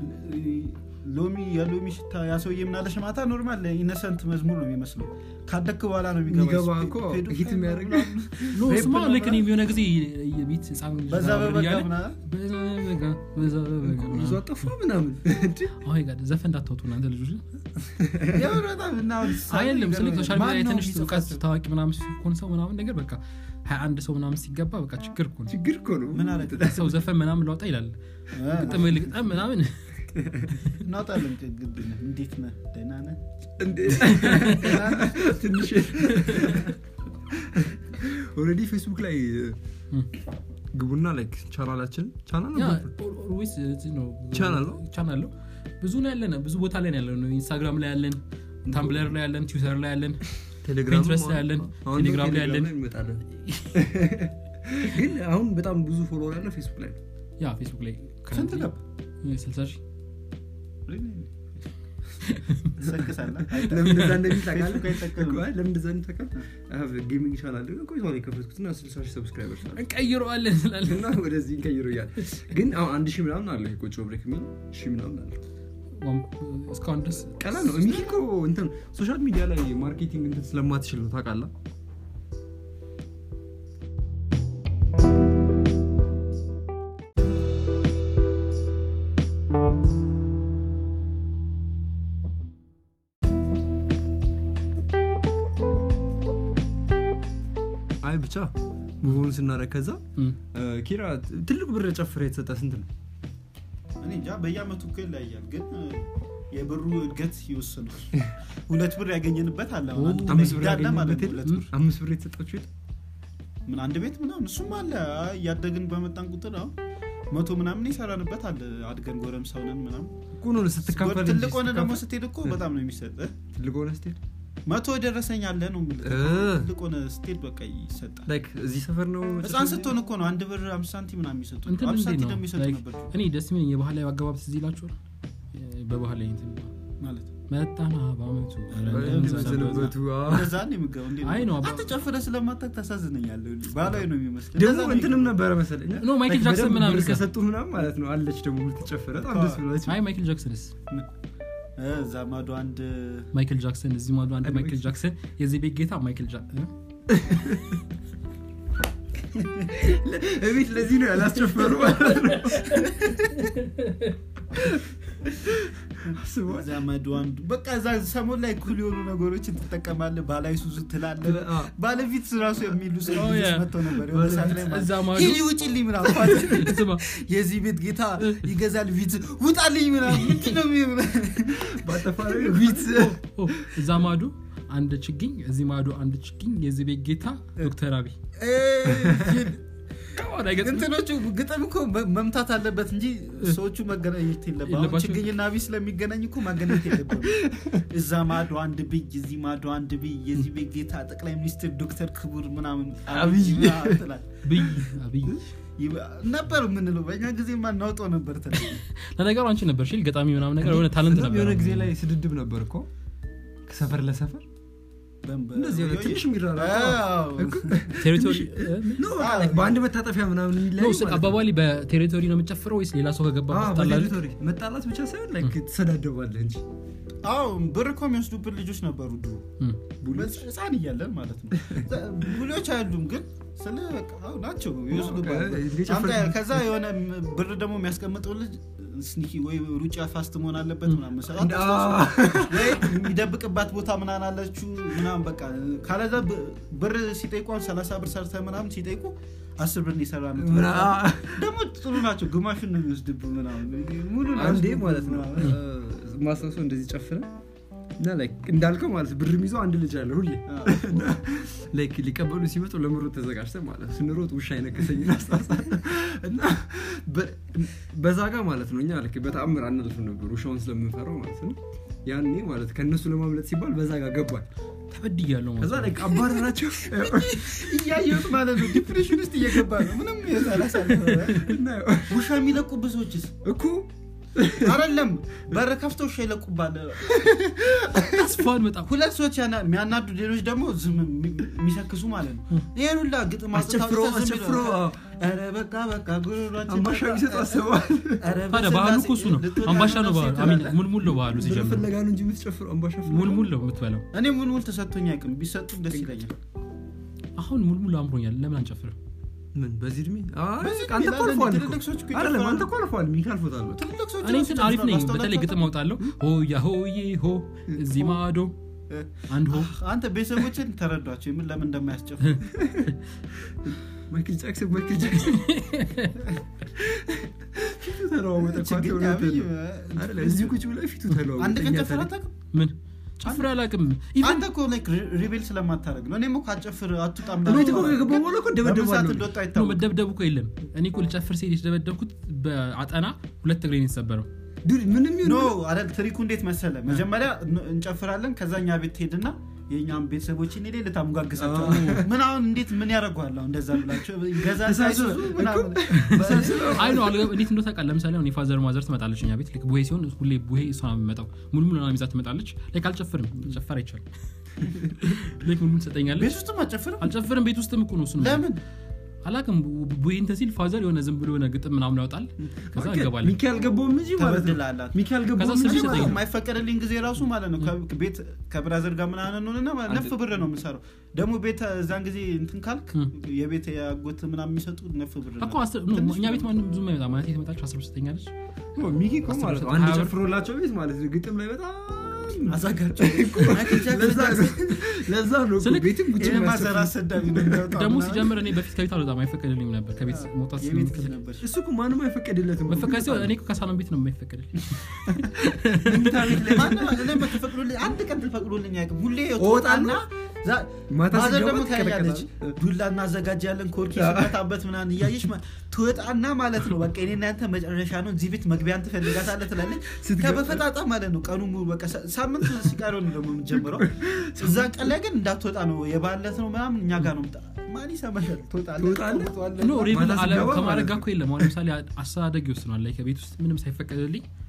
ሎሚ የሎሚ ሽታ ያሰውዬ ምናለሽ ማታ ኖርማል ኢነሰንት መዝሙር ነው የሚመስለው ካደክ በኋላ ነው የሚገባው እኮ ሂት የሚያደርግ ነው ስማ ለከኔ የሚሆነ ጊዜ የቤት ህፃን በዛ በበጋ በዛ በበጋ በዛ በበጋ ብዙ አጠፋ ምናምን አይ ጋር ዘፈን እንዳትወጡ እናንተ ልጆች ያው በጣም እናው አይደለም ስለ ሶሻል ሚዲያ ትንሽ እውቀት ታዋቂ ምናምን ሲሆን ሰው ምናምን ነገር በቃ ሃያ አንድ ሰው ምናምን ሲገባ በቃ ችግር እኮ ነው ችግር እኮ ነው ምን አለ ሰው ዘፈን ምናምን ላውጣ ይላል ግጥም ልግጠም ምናምን ናታለም ግድነ እንዴት ነህ ደህና ነህ እንዴ ትንሽ ኦሬዲ ፌስቡክ ላይ ግቡና ላይክ ቻናላችን ቻናል ነው ኦልዌይስ ነው ቻናል ነው ቻናል ነው ብዙ ነው ያለን ብዙ ቦታ ላይ ነው ያለን ኢንስታግራም ላይ ያለን ታምብለር ላይ ያለን ትዊተር ላይ ያለን ቴሌግራም ላይ ያለን ቴሌግራም ላይ ያለን እንመጣለን ግን አሁን በጣም ብዙ ፎሎወር ያለው ፌስቡክ ላይ ያ ፌስቡክ ላይ ስንት ገባ ስልሳ ሺህ ሰክሳላ ለምን እንደዛ እንደሚታቃለ ለምን እንደዛ እንደሚታቃለ አብ ጌሚንግ ቻናል ቆይቶ ነው የከፈትኩትና ስልሳ ሺህ ሰብስክራይበርስ አለ እንቀይረዋለን ስላልና ወደዚህ እንቀይረው ይላል ግን አሁን አንድ ሺህ ምናምን አለ ቆጮ ብሬክ ሚ ሺህ ምናምን አለ እስካሁን ድረስ ቀላል ነው ሚኪኮ እንትን ሶሻል ሚዲያ ላይ ማርኬቲንግ እንትን ስለማትችል ነው ታውቃለህ አይ ብቻ ሙሉን ስናረከዛ ኪራ ትልቅ ብር ጨፍረ የተሰጠ ስንት ነው እኔ እንጃ በየአመቱ እኮ ይለያያል ግን የብሩ እድገት ይወስናል ሁለት ብር ያገኘንበት አለ አምስት ብር ያገኘንበት አምስት ብር የተሰጣችሁ ምን አንድ ቤት ምናምን እሱም አለ ያደግን በመጣን ቁጥር ነው መቶ ምናምን ይሰራንበት አለ አድገን ጎረምሳው ነን ምናምን እኮ ነው ስትካፈል ትልቅ ሆነ ደግሞ ስትሄድ እኮ በጣም ነው የሚሰጥህ ትልቅ ሆነ ስትሄድ መቶ ደረሰኝ አለ ነው ማለት ትልቅ ሆነ ስትሄድ በቃ ይሰጣል ላይክ እዚህ ሰፈር ነው ህፃን ስትሆን እኮ ነው አንድ ብር አምስት ሳንቲም ምናምን የሚሰጡት አምስት ሳንቲም ደግሞ ይሰጡ ነበር እኔ ደስ የሚለኝ የባህላዊ አገባብ ትዝ ይላችሁ በባህላዊ እንትን ማለት መጣና ባመቱ ስለበቱ እንደዛ ነው የሚገው እንዴ አይ ነው አትጨፍረ ስለማታክ ታሳዝነኛለህ ባላይ ነው የሚመስለው ደግሞ እንትንም ነበር መሰለኝ ኖ ማይክል ጃክሰን ምናምን ከሰጡ ምናምን ማለት ነው አለች ደግሞ የምትጨፍረ በጣም ደስ ብሏች አይ ማይክል ጃክሰንስ እዛ ማዶ አንድ ማይክል ጃክሰን እዚህ ማዶ አንድ ማይክል ጃክሰን የዚህ ቤት ጌታ ማይክል ጃክሰን እቤት ለዚህ ነው ያላስጨፈሩ ማለት ነው አስቦ ዘመዱ አንዱ በቃ እዛ ሰሞን ላይ ኩል የሆኑ ነገሮችን ተጠቀማለህ ባላይ ሱዙ ትላለህ ባለፊት ራሱ የሚሉ ሰዎች መጥተው ነበር ወሳት ላይ ማለት ነው ይሄ ውጪልኝ ምናምን ስማ የዚህ ቤት ጌታ ይገዛል ቪት ውጣልኝ ምናምን ምንድነው የሚሆነው ባጠፋለው ቪት እዛ ማዶ አንድ ችግኝ እዚህ ማዶ አንድ ችግኝ የዚህ ቤት ጌታ ዶክተር አብይ እንትኖቹ ግጥም እኮ መምታት አለበት እንጂ ሰዎቹ መገናኘት የለባቸው ችግኝና አብይ ስለሚገናኝ እኮ ማገናኘት የለባቸው እዛ ማዶ አንድ ብይ እዚህ ማዶ አንድ ብይ የዚህ ቤት ጌታ ጠቅላይ ሚኒስትር ዶክተር ክቡር ምናምን አብይ ብይ አብይ ነበር ምን ነው በእኛ ጊዜ ማን ናውጣው ነበር ተለ ለነገሩ አንቺ ነበር ሽል ገጣሚ ምናምን ነገር የሆነ ታለንት ነበር የሆነ ጊዜ ላይ ስድድብ ነበር እኮ ከሰፈር ለሰፈር እንደዚህ ነው ትንሽ ሚራራ ቴሪቶሪ ነው ባንድ መታጠፊያ ምናምን የሚላይ ነው አባባሊ በቴሪቶሪ ነው የምትጨፍረው ወይስ ሌላ ሰው ከገባ መጣላት ቴሪቶሪ መጣላት ብቻ ሳይሆን ላይክ ተሰዳደባለህ እንጂ አው ብርኮ የሚወስዱብን ልጆች ነበሩ ድሮ ቡሎች ህፃን እያለን ማለት ነው ቡሎች አይሉም ግን ስለ በቃ ናቸው ይወስዱብን ከዛ የሆነ ብር ደግሞ የሚያስቀምጠው ልጅ ስኒኪ ወይ ሩጫ ፋስት መሆን አለበት ምናምን ሰዓት ወይ የሚደብቅባት ቦታ ምናምን አለችው ምናምን በቃ ካለዛ ብር ሲጠይቁን ሰላሳ ብር ሰርተ ምናምን ሲጠይቁ አስር ብር ይሰራል ደግሞ ጥሩ ናቸው ግማሹን ነው የሚወስድብን ምናምን ሙሉ አንዴ ማለት ነው ማሰሶ እንደዚህ ጨፍረ እና ላይክ እንዳልከው ማለት ብር የሚይዘው አንድ ልጅ አለ ሁሌ ላይክ ሊቀበሉ ሲመጡ ለምሮጥ ተዘጋጅተን ማለት ስንሮጥ ውሻ አይነከሰኝና አስተሳሰብ እና በዛጋ ማለት ነው እኛ ልክ በተአምር አንልፍ ነበር ውሻውን ስለምንፈራው ማለት ነው ያኔ ማለት ከነሱ ለማምለጥ ሲባል በዛጋ ገባል ተበድያለሁ ማለት ከዛ ላይክ አባረራቸው እያየሁት ማለት ነው ዲፕሬሽን ውስጥ እየገባ ነው ምንም ያሳላሳል እና ውሻ የሚለቁ ብዙዎችስ እኮ አይደለም በረከፍተው ሸይለቁባለ አስፋን መጣ ሁለት ሰዎች የሚያናዱ ሌሎች ደግሞ ዝም የሚሰክሱ ማለት ነው ይሄን ሁላ ግጥም አስጨፍሮ አስጨፍሮ አረ በቃ በቃ ጉሮሮች አምባሻ ይሰጣሰዋል አረ ባህሉ እኮ እሱ ነው አምባሻ ነው ባህሉ አሚን ሙልሙል ነው ባህሉ ሲጀምር ፍለጋ ነው እንጂ የምትጨፍረው አምባሻ ሙልሙል ነው የምትበላው እኔ ሙልሙል ተሰጥቶኝ አይቅም ቢሰጡ ደስ ይለኛል አሁን ሙልሙል አምሮኛል ለምን አንጨፍርም ምን በዚህ ድሜ አይ አንተ ቆልፏል አይደለም አንተ ቆልፏል ሚካኤል ፎታል እኔ እንትን አሪፍ ነኝ በተለይ ግጥም አውጣለሁ ሆ ያ ሆዬ ሆ እዚህ ማዶ አንድ ሆ አንተ ቤተሰቦችን ተረዷቸው ምን ለምን እንደማያስጨፍሩ ማይክል ጃክሰን ማይክል ጃክሰን ፊቱ ተለዋወጠ ቋንቋው አይደለም እዚህ ቁጭ ብለ ፊቱ ተለዋወጠ አንድ ቀን ተፈራታክ ምን ጨፍራ አላቅም አንተ እኮ ላይክ ሪቤል ስለማታረግ ነው እኔም እኮ አጨፍር አትጣም ነው ነው ገባው ወለ እኮ ደበደባለሁ ነው መደብደቡ እኮ የለም እኔ እኮ ልጨፍር ሲል ደበደብኩት በአጠና ሁለት እግሬን የተሰበረው ዱር ምንም ይሁን ነው አይደል ትሪኩ እንዴት መሰለ መጀመሪያ እንጨፍራለን ከዛኛ ቤት ሄድና የኛም ቤተሰቦችን እኔ ለታሙጋግሳቸው ምን አሁን እንዴት ምን ያረጋዋል አሁን እንደዛ ብላችሁ ገዛ ሳይሱ ምናምን አይ ነው አልገብ እንዴት እንደው ታውቃለህ ለምሳሌ አሁን ፋዘር ማዘር ትመጣለች እኛ ቤት ልክ ቡሄ ሲሆን ሁሌ ቡሄ እሷ ነው የሚመጣው ሙሉ ሙሉ ነው የሚዛት ትመጣለች ለካ አልጨፍርም ጨፈር አይቻል ለክ ሙሉ ትሰጠኛለች ቤት ውስጥ አልጨፍርም አልጨፍርም ቤት ውስጥም እኮ ነው እሱ ለምን አላቅም ቡሄ እንተሲል ፋዘር የሆነ ዝም ብሎ የሆነ ግጥም ምናምን ያወጣል ከዛ እንገባለን ሚካኤል ገባው እንጂ ማለት ነው ሚካኤል ገባው እንጂ የማይፈቀድልኝ ጊዜ ራሱ ማለት ነው ከቤት ከብራዘር ጋር ምናምን ነውና ነፍ ብር ነው የምሰራው ደግሞ ቤት እዛን ጊዜ እንትን ካልክ የቤት ያጎት ምናምን የሚሰጡ ነፍ ብር ነው እኮ ነው እኛ ቤት ማንም ብዙ ማይመጣ ማለት የተመጣች አስራ ሶስት ኛለች ነው ሚኪ እኮ ማለት ነው አንድ ጨፍሮላቸው ቤት ማለት ነው ግጥም ላይ በጣም አዛጋቸው ለዛ ለዛ ነው ቤትም ጉጭ ማሰራ ሰዳቢ ነው ደግሞ ሲጀምር እኔ በፊት ከቤት አልወጣም አይፈቀድልኝም ነበር ከቤት መውጣት ስለምከለከል ነበር እሱ እኮ ማንም አይፈቀድለትም በፈቀደ ሲሆን እኔ ከሳሎን ቤት ነው የማይፈቀድልኝ እንታሪክ ለማን እኔ በተፈቅዶልኝ አንድ ቀን ተፈቅዶልኝ አይቀር ሁሌ ወጣና ማታ ደግሞ ታያለች ዱላና አዘጋጃለን ኮርኪ ሲመታበት ምናን ያይሽ ትወጣና ማለት ነው በቃ እኔና አንተ መጨረሻ ነው እዚህ ቤት መግቢያን ትፈልጋታለህ ትላለች ከበፈጣጣ ማለት ነው ቀኑ በቃ ሳምንት ሲቀረው ነው ደግሞ የምንጀምረው እዛ ቀን ላይ ግን እንዳትወጣ ነው የባለት ነው ምናምን እኛ ጋር ነው ማን ይሰማሻል ትወጣለህ ነው ሪብል አለ ከማረጋ እኮ የለም አሁን ለምሳሌ አስተዳደግ ይወስናል ላይ ከቤት ውስጥ ምንም ሳይፈቀድልኝ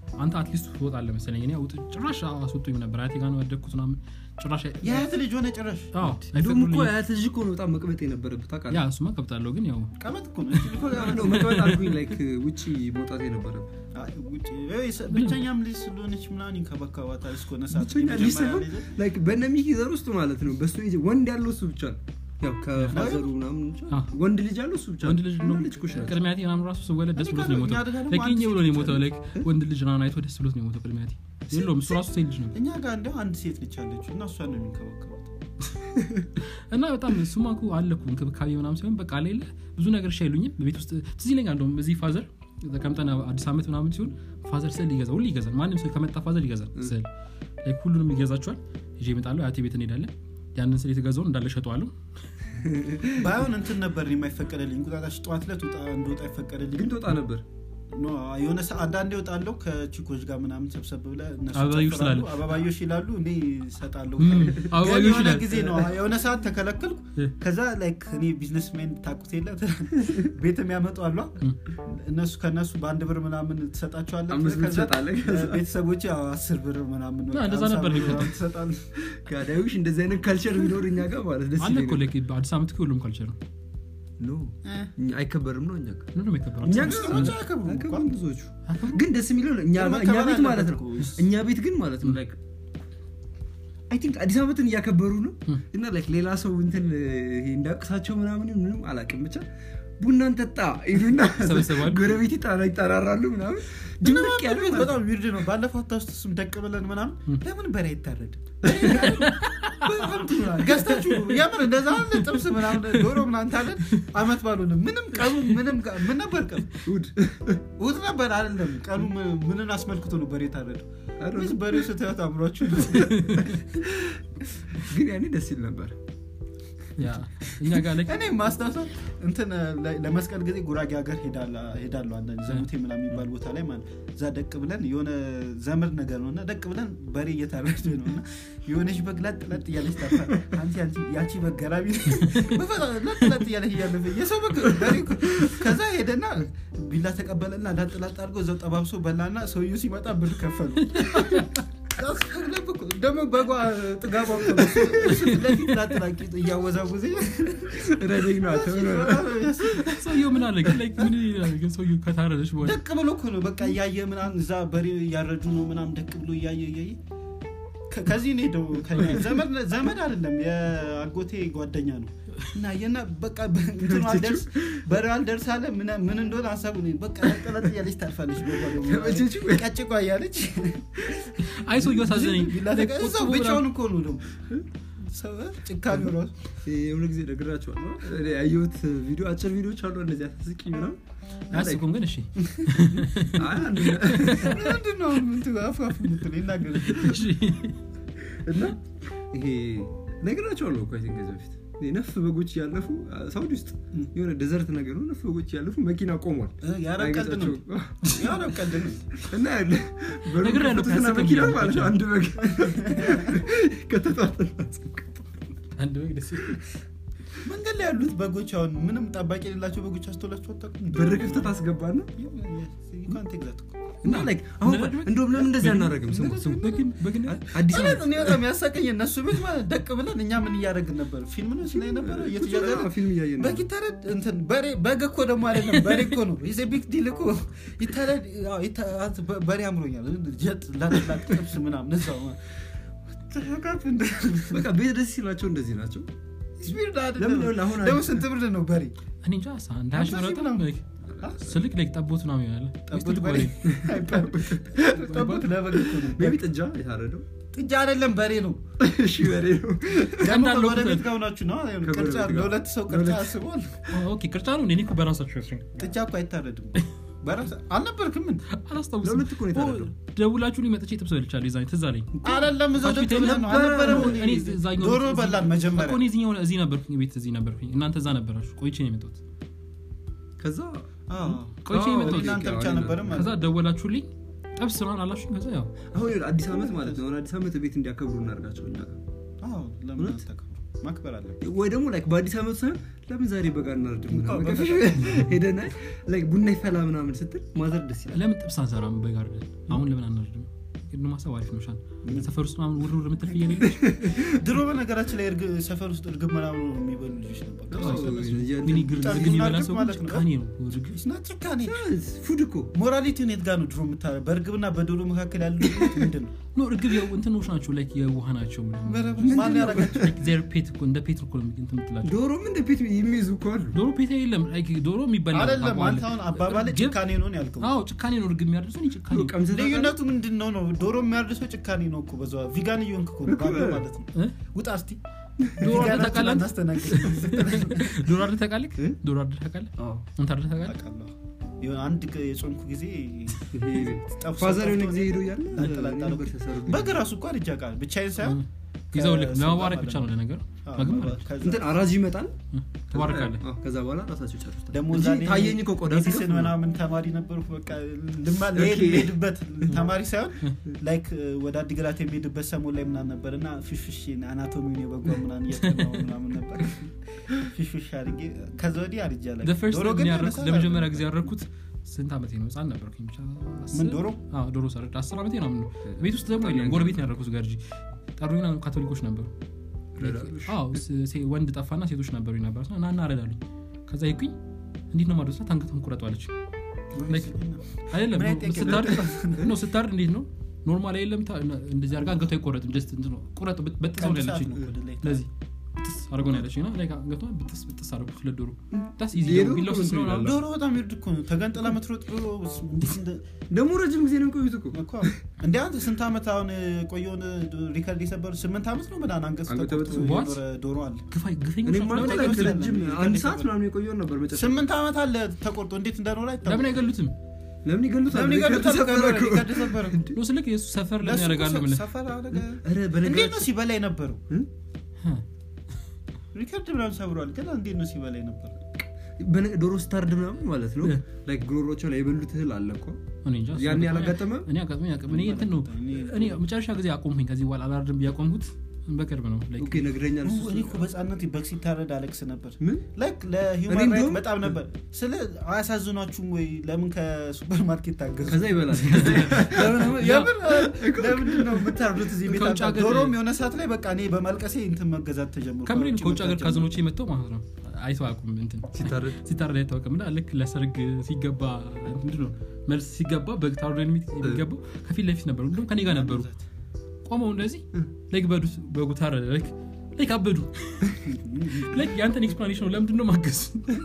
አንተ አትሊስት ትወጣለህ መሰለኝ እኔ አውጥ ጭራሽ አስወጡኝ ነበር አያቴ ጋር ነው ያደኩት ምናምን ጭራሽ ያያት ልጅ ሆነ ጭራሽ አዎ እንደውም እኮ ያያት ልጅ እኮ ነው በጣም መቅበጥ የነበረበት ታውቃለህ ያ እሱማ ቀብጣለሁ ግን ያው ቀመጥ እኮ ነው እኮ ነው መቅበጥ አልኩኝ ላይክ ውጪ መውጣት የነበረበት ውጪ ብቻኛም ልጅ ስለሆነች ምናምን ይንከባከባታል እስከሆነ ሰዓት ላይክ በእነሚክ ይዘር ውስጥ ማለት ነው በሱ ወንድ ያለው እሱ ብቻ ነው ያው ከፋዘሩ ምናምን ወንድ ልጅ አለው እሱ ብቻ ወንድ ልጅ ነው ልጅ ኩሽ ቅድሚያቴ ምናምን ራሱ ሰወለ ደስ ብሎት ነው የሞተው ለኪኝ ብሎ ነው የሞተው ላይክ ወንድ ልጅ ነው አይቶ ደስ ብሎት ነው የሞተው ቅድሚያቴ የለውም እሱ ራሱ ሴት ልጅ ነው እኛ ጋር እንደው አንድ ሴት ልጅ አለች እና እሷ ነው የሚንከባከባት እና በጣም ሱማኩ አለኩ እንክብካቤ ምናምን ሲሆን በቃ አይደለ ብዙ ነገር ሻይሉኝም በቤት ውስጥ ትዝ ይለኛል እንደውም እዚህ ፋዘር ተቀምጠና አዲስ አመት ምናምን ሲሆን ፋዘር ስል ይገዛል ሁሉ ይገዛል ማንንም ሰው ከመጣ ፋዘር ይገዛል ስል ላይክ ሁሉንም ይገዛቸዋል ይዤ እመጣለሁ አያቴ ቤት እንሄዳለን ያንን ስለ የተገዛው እንዳለ ሸጠዋለሁ ባይሆን እንትን ነበር የማይፈቀደልኝ ቁጣጣሽ ጧት ላይ ወጣ እንደወጣ ይፈቀደልኝ ግን ወጣ ነበር ኖ የሆነ ሰዓት አንዴ ወጣለው ከቺኮች ጋር ምናምን ሰብሰብ ብለ እነሱ አባባዮች አባባዮች ይላሉ እኔ ሰጣለሁ አባባዮች የሆነ ጊዜ ነው የሆነ ሰዓት ተከለከልኩ ከዛ ላይክ እኔ ቢዝነስሜን ታቁት የለ ቤት የሚያመጡ አሉ እነሱ ከነሱ በአንድ ብር ምናምን ተሰጣቸዋለህ ከዛ ቤተሰቦች አስር ብር ምናምን ነው እንደዛ ነበር ተሰጣሉ ጋዳዩሽ እንደዚህ አይነት ካልቸር ቢኖርኛ ጋር ማለት ደስ ይላል አለ ኮሌክ አዲስ አመት ሁሉም ካልቸር ነው ኖ አይከበርም ነው እኛ ጋር ነው የሚከበረው እኛ ጋር አይከበርም ብዙዎቹ ግን ደስ የሚለው እኛ እኛ ቤት ማለት ነው እኛ ቤት ግን ማለት ነው ላይክ አይ ቲንክ አዲስ አመትን እያከበሩ ነው እና ላይክ ሌላ ሰው እንትን ይሄ እንዳቅሳቸው ምናምን ምንም አላውቅም ብቻ ቡናን ጠጣ ይሉና ጎረቤት ይጣራ ይጣራራሉ ምናምን ድምቅ ያለ በጣም ዊርድ ነው ባለፈው ታስተስም ደቅ ብለን ምናምን ለምን በሬ ይታረድ ገስታችሁ ያምን እንደዛ አለ ጥብስ ምናምን ዶሮ ምናምን ታለን አመት ባሉን ምንም ቀኑ ምንም ምን ነበር ቀኑ ውድ ውድ ነበር አይደለም ቀኑ ምንን አስመልክቶ ነው በሬ ታረድ ወይስ በሬ ስተያት አምሯችሁ ግን ያኔ ደስ ይል ነበር ያ እኛ ጋር ላይ እኔ ማስታወስ እንትን ለመስቀል ጊዜ ጉራጌ ሀገር ሄዳላ ሄዳሉ አንዳንድ ዘሙቴ ምናምን የሚባል ቦታ ላይ ማለት እዛ ደቅ ብለን የሆነ ዘመድ ነገር ነውና ደቅ ብለን በሬ እየታረደ ነውና የሆነች በግላጥ ለጥ ያለች ታፋ አንቺ አንቺ ያቺ በገራቢ በፈታ ለጥ ለጥ ያለች ያለፈ የሰው በግ በሬ ከዛ ሄደና ቢላ ተቀበለና ለጥ ለጥ አድርጎ ዘው ጠባብሶ በላና ሰውዬው ሲመጣ ብር ከፈሉ አስከለብኩ ደሞ በጓ ጥጋባ ለፊት ላጥላቂ ያወዛውዘ ረደኝ ነው አተው ሰውዬው ምን አለ ግን ምን ይላል ግን ሰውዬው ከታረደሽ በኋላ ደቅ ብሎ እኮ ነው በቃ ያየ ምናምን እዛ በሬ ያረጁ ነው ምናምን ደቅ ብሎ ያየ ያየ ከዚህ ነው ደው ዘመድ ዘመድ አይደለም የአጎቴ ጓደኛ ነው እና የና በቃ እንትን አልደርስ በራል ደርሳለ ምን ምን እንደሆነ ሐሳቡ ነው በቃ ተቀለጥ ያለች ታርፋለች በጓደኛ ቀጭቋ ያለች አይ ሰውዬው ሳዘነኝ ለተቀሰው ብቻውን እኮ ነው ደው ሰው ጭካኔ ነው የሆነ ጊዜ ነግራቸዋለሁ እኔ አየሁት ቪዲዮ አጭር ቪዲዮዎች አሉ እንደዚህ አስቂኝ ነው አስቁም ግን እሺ አይ አንድ ምንድነው ምን ተጋፋፍ ምትል ይናገር እሺ እና ይሄ ነግራቸዋለሁ እኮ አይተን ከዚህ በፊት ነፍ በጎች ያለፉ ሳውዲ ውስጥ የሆነ ዴዘርት ነገር ነው ነፍ በጎች ያለፉ መኪና ቆሟል ያረቀልድ ነው ያረቀልድ ነው እና ያለ በነገር ያለው መኪና ማለት አንድ በግ ከተጣጣ አንድ በግ ደስ መንገድ ላይ ያሉት በጎች አሁን ምንም ጠባቂ የሌላቸው በጎች አስተውላችሁ አጣቁም በር ክፍተት አስገባና ይካንት ኤግዛክት እና ላይክ አሁን እንደውም ለምን እንደዚህ አናረግም ስሙ ስሙ በግን በግን አዲስ አመት ነው በጣም ያሳቀኝ እነሱ ቤት ማለት ደቅ ብለን እኛ ምን እያደረግን ነበር ፊልም ነው ሲላይ ነበር እየተያዘ ፊልም እያየን በጊታር እንትን በሬ በግ እኮ ደግሞ አይደለም በሬ እኮ ነው ኢዝ ኤ ቢግ ዲል እኮ ይታረድ ይታረድ በሬ አምሮኛል ጀት ላላቅ ጥብስ ምናምን እዛው ተካፍ እንደ በቃ ቤት ደስ ሲላቸው እንደዚህ ናቸው ስፒሪት አይደለም ደግሞ ስንት ብር ነው በሬ እኔ እንጃ ሳንዳሽ ወራታ ስልክ ላይ ጠቦት ነው ያለ ጠቦት በሬ ጠቦት ለበግ ነው ቤቢ ጥጃ የታረደው ጥጃ አይደለም በሬ ነው እሺ በሬ ነው እንዳለው ወደቤት ጋውናችሁ ነው ቅርጫ ለሁለት ሰው ቅርጫ አስቧል ኦኬ ቅርጫ ነው እኔ እኮ በራሳችሁ እሺ ጥጃ እኮ አይታረድም በራሳ አልነበርክም ምን አላስታውስም ለምን ትኮ ነው የታረደው ደውላችሁ ነው መጥቼ ጥብስ በልቻለሁ ይዛኝ ትዝ አለኝ አይደለም እዛው ደብተኛ ነው አልነበረም እኔ እዛኛው ዶሮ በላን መጀመሪያ እኮ እዚህኛው እዚህ ነበርኩኝ ቤት እዚህ ነበርኩኝ እናንተ እዛ ነበራችሁ ቆይቼ ነው የመጣሁት ከዛ አዎ ቆይቼ ነው የመጣሁት እናንተ ብቻ ነበር ማለት ከዛ ደውላችሁልኝ ጥብስ ነው አላችሁ ከዛ ያው አሁን አዲስ አመት ማለት ነው አዲስ አመት ቤት እንዲያከብሩ እናርጋቸው እኛ ጋር አዎ ለምን አታከብሩ ማክበር አለ ወይ ደግሞ ላይክ በአዲስ አመት ሳይሆን ለምን ዛሬ በጋ እናርድም ምናምን ሄደና ላይክ ቡና ይፈላ ምናምን ስትል ማዘር ደስ ይላል ለምን ጥብስ አንሰራም በጋር አሁን ለምን አናርድም ግን ማሰብ አሪፍ ነው ሻል ሰፈር ውስጥ ምናምን ውር ውር የምትፈልጊ ነው ድሮ በነገራችን ላይ እርግ ሰፈር ውስጥ እርግብ ምናምን የሚበሉ ልጆች ነበር ምን ይግር ዝግን ይበላ ሰው ጭካኔ ነው እርግብ እስና ጭካኔ ፉድ እኮ ሞራሊቲ ኔት ጋር ነው ድሮ የምታ በእርግብና በዶሮ መካከል ያለው ምንድን ነው ነው እርግብ ያው እንትኖች ናቸው ላይክ የውሃ ናቸው ምናምን ማን ያረጋቸው ላይክ ዘር ፔት እኮ እንደ ፔት እኮ ነው እንትን የምትላቸው ዶሮም እንደ ፔት የሚይዙ እኮ አሉ ዶሮ ፔት የለም ላይክ ዶሮ የሚበላ አይደለም አንተ አሁን አባባለ ጭካኔ ነው ያልከው አዎ ጭካኔ ነው እርግብ የሚያርዱት ነው ጭካኔ ልዩነቱ ምንድነው ነው ዶሮ የሚያርዱት ጭካኔ ነው እኮ በዛው ቪጋን ይሆንክ እኮ ባለው ማለት ነው ውጣ እስቲ ዶሮ አርደ ተቃላን አስተናግድ ዶሮ አርደ ተቃልክ ዶሮ አርደ ተቃልክ አዎ እንት አርደ ተቃልክ ይሁን አንድ የጾምኩ ጊዜ ፋዘር የሆነ ጊዜ ሄዶ ያለ በግራሱ እኮ አርጃቃል ብቻዬን ሳይሆን ይዘው ልክ ለማባረክ ብቻ ነው ለነገር ማግም ማለት እንትን አራጅ ይመጣል ተባረካለህ ከዛ በኋላ ራሳቸው ጨርሰዋል ደሞ ዛኔ ታየኝ እኮ ቆዳ ሲሰን ምናምን ተማሪ ነበርኩ በቃ ልማል ለሄድበት ተማሪ ሳይሆን ላይክ ወደ አዲግራት የሚሄድበት ሰሞን ላይ ምናምን ነበርና ፊሽፊሽ አናቶሚ ነው በጓ ምናምን እየተማው ምናምን ነበር ፊሽፊሽ አድርጌ ከዛ ወዲህ አርጃለሁ ዶሮ ግን ያረኩት ለመጀመሪያ ጊዜ ያረኩት ስንት አመቴ ነው ህፃን ነበርኩኝ ብቻ ምን ዶሮ አዎ ዶሮ ሰረድ አስር አመቴ ነው ነው ቤት ውስጥ ደግሞ አይደለም ጎረቤት ነው ያረኩት ጋርጂ ጠሩኝና ካቶሊኮች ነበሩ አዎ ወንድ ጠፋና ሴቶች ነበሩ ይነበርና እና እና አረዳሉኝ ከዛ ይኩኝ እንዴት ነው ማድረስ ታንገቱን ቁረጡ አለች ላይክ አይደለም ስታርድ ነው ስታርድ እንዴት ነው ኖርማል አይደለም እንደዚህ አርጋ አንገቱ አይቆረጥም ጀስት እንት ነው ቁረጡ በጥሰው ነው ያለችኝ ለዚህ ብትስ አርጎ ነው ያለችኝ እና ላይክ አንገቷ ብትስ ብትስ አርጎ ስለዶሮ ዳስ ኢዚ ነው ቢሎስ ነው ዶሮ በጣም ይርድ እኮ ነው ተገንጠላ መትሮጥ ዶሮ እንዴ ደሞ ረጅም ጊዜ ነው ቆይቶ እኮ እኮ እንዴ አንተ ስንት አመት አሁን ቆየውን ሪከርድ የሰበሩ ስምንት አመት ነው በዳን አንገስ ተቆጥቶ ዶሮ አለ ግፋይ ግፈኝ ነው ረጅም አንድ ሰዓት ምናምን የቆየው ነበር መጨረሻ ስምንት አመት አለ ተቆርጦ እንዴት እንደኖር አይታወቅ ለምን አይገሉትም ለምን ይገሉታል ለምን ይገሉታል ሪከርድ ሰበረ ነው ስልክ የሱ ሰፈር ለምን ያረጋሉ ማለት ሰፈር አረጋ አረ በነገር ነው ሲበላይ ነበሩ ሪከርድ ምናምን ሰብሯል ግን እንዴት ነው ሲበላይ ነበር በዶሮ ስታርድ ምናምን ማለት ነው ላይክ ግሮሮቸው ላይ የበሉት እህል አለ እኮ እኔ እንጃ ያን ያላጋጠመ እኔ አጋጥመኝ አቀም እኔ እንትን ነው እኔ መጨረሻ ጊዜ አቆምኩኝ ከዚህ በኋላ አላርድም ቢያቆምኩት በቅርብ ነው ላይክ ኦኬ ነግረኛል እሱ እኔ እኮ በጻነት በክሲ ታረድ አለክስ ነበር ምን ላይክ ለሂውማን ራይት በጣም ነበር ስለ አያሳዝኗችሁም ወይ ለምን ከሱፐር ማርኬት ታገዙ ከዛ ይበላል ለምን ያብር ለምን ነው የምታርዱት እዚህ ቤት ዶሮም የሆነ ሰዓት ላይ በቃ እኔ በማልቀሴ እንትን መገዛት ተጀምሮ ከምሪን ኮች አገር ካዝኖቼ መጥተው ማለት ነው አይተዋቁም እንትን ሲታረድ ሲታረድ አይተዋቁምና ልክ ለሰርግ ሲገባ ምንድነው መልስ ሲገባ በታርዶ የሚገባው ከፊት ለፊት ነበሩ እንደውም ከኔ ጋር ነበሩ ቆመው እንደዚህ ላይክ በዱስ በጉታረ ላይክ ላይክ አበዱ ላይክ ያንተን ኤክስፕላኔሽን ነው ለምንድን ነው ማገዝ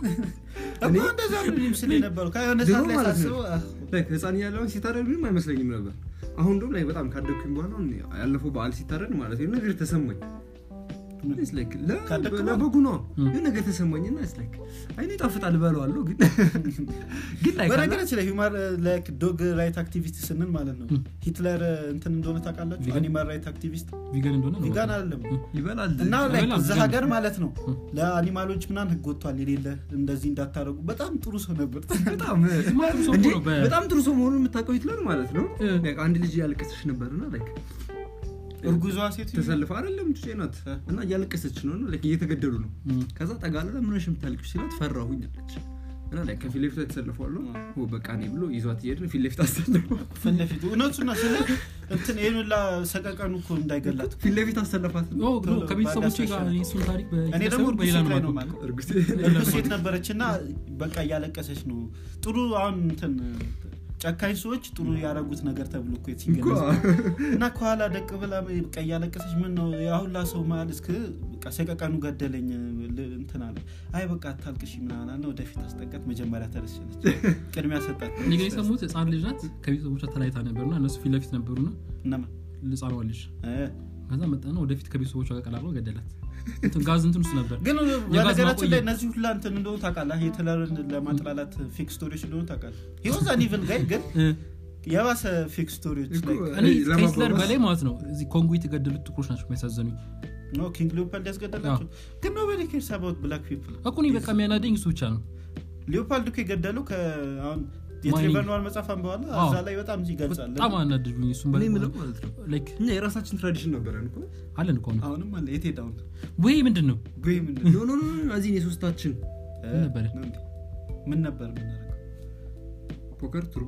እኔ እንደዛ ነው ምስል ነበር ካየሆነ ሰዓት ላይ ሳስበው ላይክ ህፃን ያለው ሲታረድ ምንም አይመስለኝም ነበር አሁን ደግሞ ላይ በጣም ካደኩኝ በኋላ ያለፈው በዓል ሲታረድ ማለት ነው ነገር ተሰማኝ it's like ለበጉ ነው የነገ ተሰማኝና it's like አይኔ ጣፍጣል ባለዋለሁ ግን ግን ላይ በነገራችን ላይ ሂውማን ላይክ ዶግ ራይት አክቲቪስት ስንል ማለት ነው ሂትለር እንትን እንደሆነ ታውቃላችሁ አኒማል ራይት አክቲቪስት ቪጋን እንደሆነ ነው ቪጋን አይደለም ይበላል እና ላይክ እዛ ሀገር ማለት ነው ለአኒማሎች ምናን ህግ ወጥቷል የሌለ እንደዚህ እንዳታረጉ በጣም ጥሩ ሰው ነበር በጣም በጣም ጥሩ ሰው መሆኑን የምታውቀው ሂትለር ማለት ነው ላይክ አንድ ልጅ ያለቀሰች ነበርና ላይክ እርጉዟ ሴት ተሰልፋ አይደለም ትጨናት እና ያለቀሰች ነው ነው ለክ እየተገደሉ ነው ከዛ ጠጋለለ ምንሽ ምታልቅሽ ሲላት ፈራሁኝ አለች እና ላይ ከፊት ለፊት ተሰልፈዋል ነው በቃ እኔ ብሎ ይዟት ይሄድ ፊት ለፊት አሰልፈው ፊት ለፊት እውነቱና ስለ እንትን ይሄንላ ሰቀቀኑ እኮ እንዳይገላት ፊት ለፊት አሰለፋት ነው ነው ከቤተሰቦቼ ጋር እሱን ታሪክ እኔ ደግሞ በሌላ ነው ማለት እርጉዝ ሴት ነበረችና በቃ ያለቀሰች ነው ጥሩ አሁን እንትን ጫካይ ሰዎች ጥሩ ያረጉት ነገር ተብሎ እኮ ይገለጽ እና ከኋላ ደቅ ብላ በቃ ያለቀሰች ምን ነው ያሁላ ሰው ማልስክ በቃ ሰቀቀኑ ገደለኝ እንትና አለ አይ በቃ አታልቅሽ ምናና ነው ወደፊት አስጠቀት መጀመሪያ ተረሰለች ቅድሚያ ሰጣት ንገ የሰሙት ህፃን ልጅ ናት ከቤተሰቦቿ ተላይታ ነበርና እነሱ ፊት ለፊት ነበሩና እና ህፃኗ ልጅ ከዛ መጣና ወደፊት ከቤተሰቦቿ ጋር ቀላቅሎ ገደላት እንትን ጋዝ እንትን ውስጥ ነበር ግን በነገራችን ላይ እነዚህ ሁሉ እንትን እንደው ታውቃለህ ሂትለርን ለማጥላላት ፌክ ስቶሪዎች እንደው ታውቃለህ ይወዛ ኒቭል ጋይ ግን ያባሰ ፌክ ስቶሪዎች ላይ እኔ ሂትለር በላይ ማለት ነው እዚህ ኮንጎ የተገደሉት ጥቁሮች ናቸው የሚያሳዝኑኝ ኖ ኪንግ ሊዮፖልድ ያስገደላቸው ግን nobody cares about black people እኮ ነው በቃ የሚያናደኝ እሱ ብቻ ነው ሊዮፖልድ እኮ የገደለው ከአሁን የትሬቨር ኖር መጽሐፍ አንበዋል እዛ ላይ በጣም ይገልጻል በጣም አናድዱኝ እሱን በኔ ምለው ማለት ነው ላይክ እኛ የራሳችን ትራዲሽን ነበረን እኮ አለን እኮ ነው አሁንም አለ የት ሄዳው ወይ ምንድነው ወይ ምንድነው ኖ ኖ ኖ አዚ የሶስታችን ነበር ምን ነበር ምን አደረገው ፖከር ቱርቦ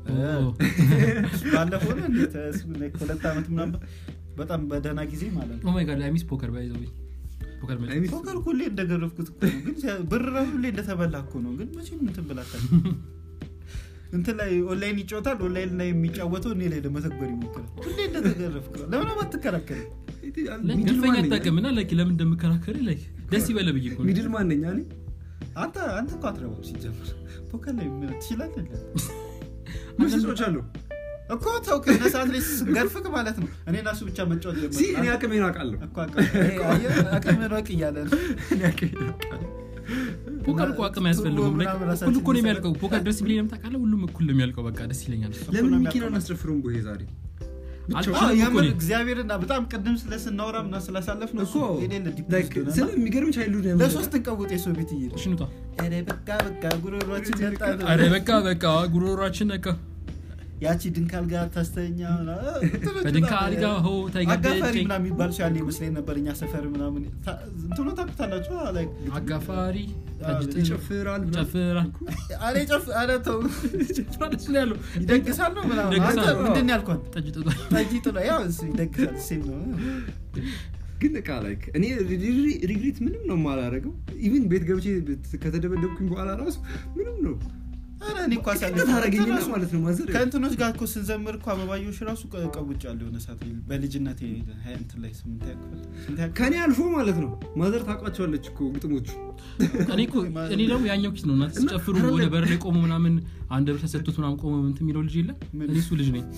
ባለፈው ነው እንዴ ሁለት አመት ምናምን በጣም በደህና ጊዜ ማለት ነው ኦ ማይ ጋድ አይ ሚስ ፖከር ባይ ዘ ወይ ፖከር ማለት ፖከር ሁሌ እንደገረፍኩት እኮ ነው ግን ብር ሁሌ እንደተበላ እኮ ነው ግን መቼም እንትን ብላታል እንትን ላይ ኦንላይን ይጫወታል ኦንላይን ላይ የሚጫወተው እኔ ላይ ለመተግበር ይሞክራል ሁሌ እንደተገረፍኩ ለምን አትከራከሪ ሚድል ማን ያጣቀምና ላይክ ለምን እንደምከራከሪ ላይክ ደስ ይበለ ብዬ እኮ ሚድል ማን ነኝ እኔ አንተ አንተ እኮ አትረባም ሲጀምር ፖከር ላይ ምን ትችላለህ ምንድነው አሉ እኮ ታውቅ ከነሳት ላይ ገርፍክ ማለት ነው እኔና እሱ ብቻ መጫወት ጀመረ ሲ እኔ አቅሜን አውቃለሁ እኮ አቀ አቀሜን አውቅ እያለ እኔ አቅሜን አውቃለሁ ፖከር እኮ አቅም ያስፈልገው ላይክ ሁሉ እኮ ነው የሚያልቀው ፖከር ደስ ይለኛል ታውቃለህ ሁሉም እኩል ነው የሚያልቀው በቃ ደስ ይለኛል ለምን ሚኪና እናስጨፍሩም ቦሄ ዛሬ ያምር እግዚአብሔርና በጣም ቅድም ስለስናወራምና ስለሳለፍ ነው እኮ ላይክ ስለሚገርም ቻይልድ ነው ለሶስት ቀውጤ ሰው ቤት ይሄድ ሽኑታ አረ በቃ በቃ ጉሮሮአችን ነጣ አረ በቃ በቃ ጉሮሮአችን ነቃ ያቺ ድንካል ጋር ታስተኛ በድንካል ጋር ሆ ታይገደኝ አጋፋሪ ምናምን የሚባል ሰው ያለ ይመስለኝ ነበርኛ ሰፈር ምናምን እንትኑ ታውቁታላችሁ ላይክ አጋፋሪ ይጨፍራል ይጨፍራል አሬ ጨፍ አረ ተው ይጨፍራል ስለያለው ይደግሳል ነው ምናምን አንተ ምንድን ያልኳት ጠጅ ጥሎ ጠጅ ጥሎ ያው እሱ ይደግሳል ሲል ነው ግን እቃ ላይክ እኔ ሪግሪት ምንም ነው ማላረገው ኢቭን ቤት ገብቼ ከተደበደብኩኝ በኋላ ራሱ ምንም ነው አረ እኔ እኮ አሳልፈ ታረጋግኝና ማለት ነው ማዘር ከእንትኖች ጋር እኮ ስንዘምር እኮ አበባዮሽ ራሱ ቀውጫለሁ የሆነ ሰዓት በልጅነቴ እንት ላይ ስምንት ያክል ስንት ያክል ከኔ አልፎ ማለት ነው ማዘር ታውቃቸዋለች እኮ ግጥሞቹ እኔ እኮ እኔ ነው ያኛው ኪስ ነው እና ተጨፍሩ ወደ በር ላይ ቆሙ ምናምን አንድ ብቻ ሰጥቶት ምናምን ቆሙ እንት የሚለው ልጅ የለ እኔ እሱ ልጅ ነኝ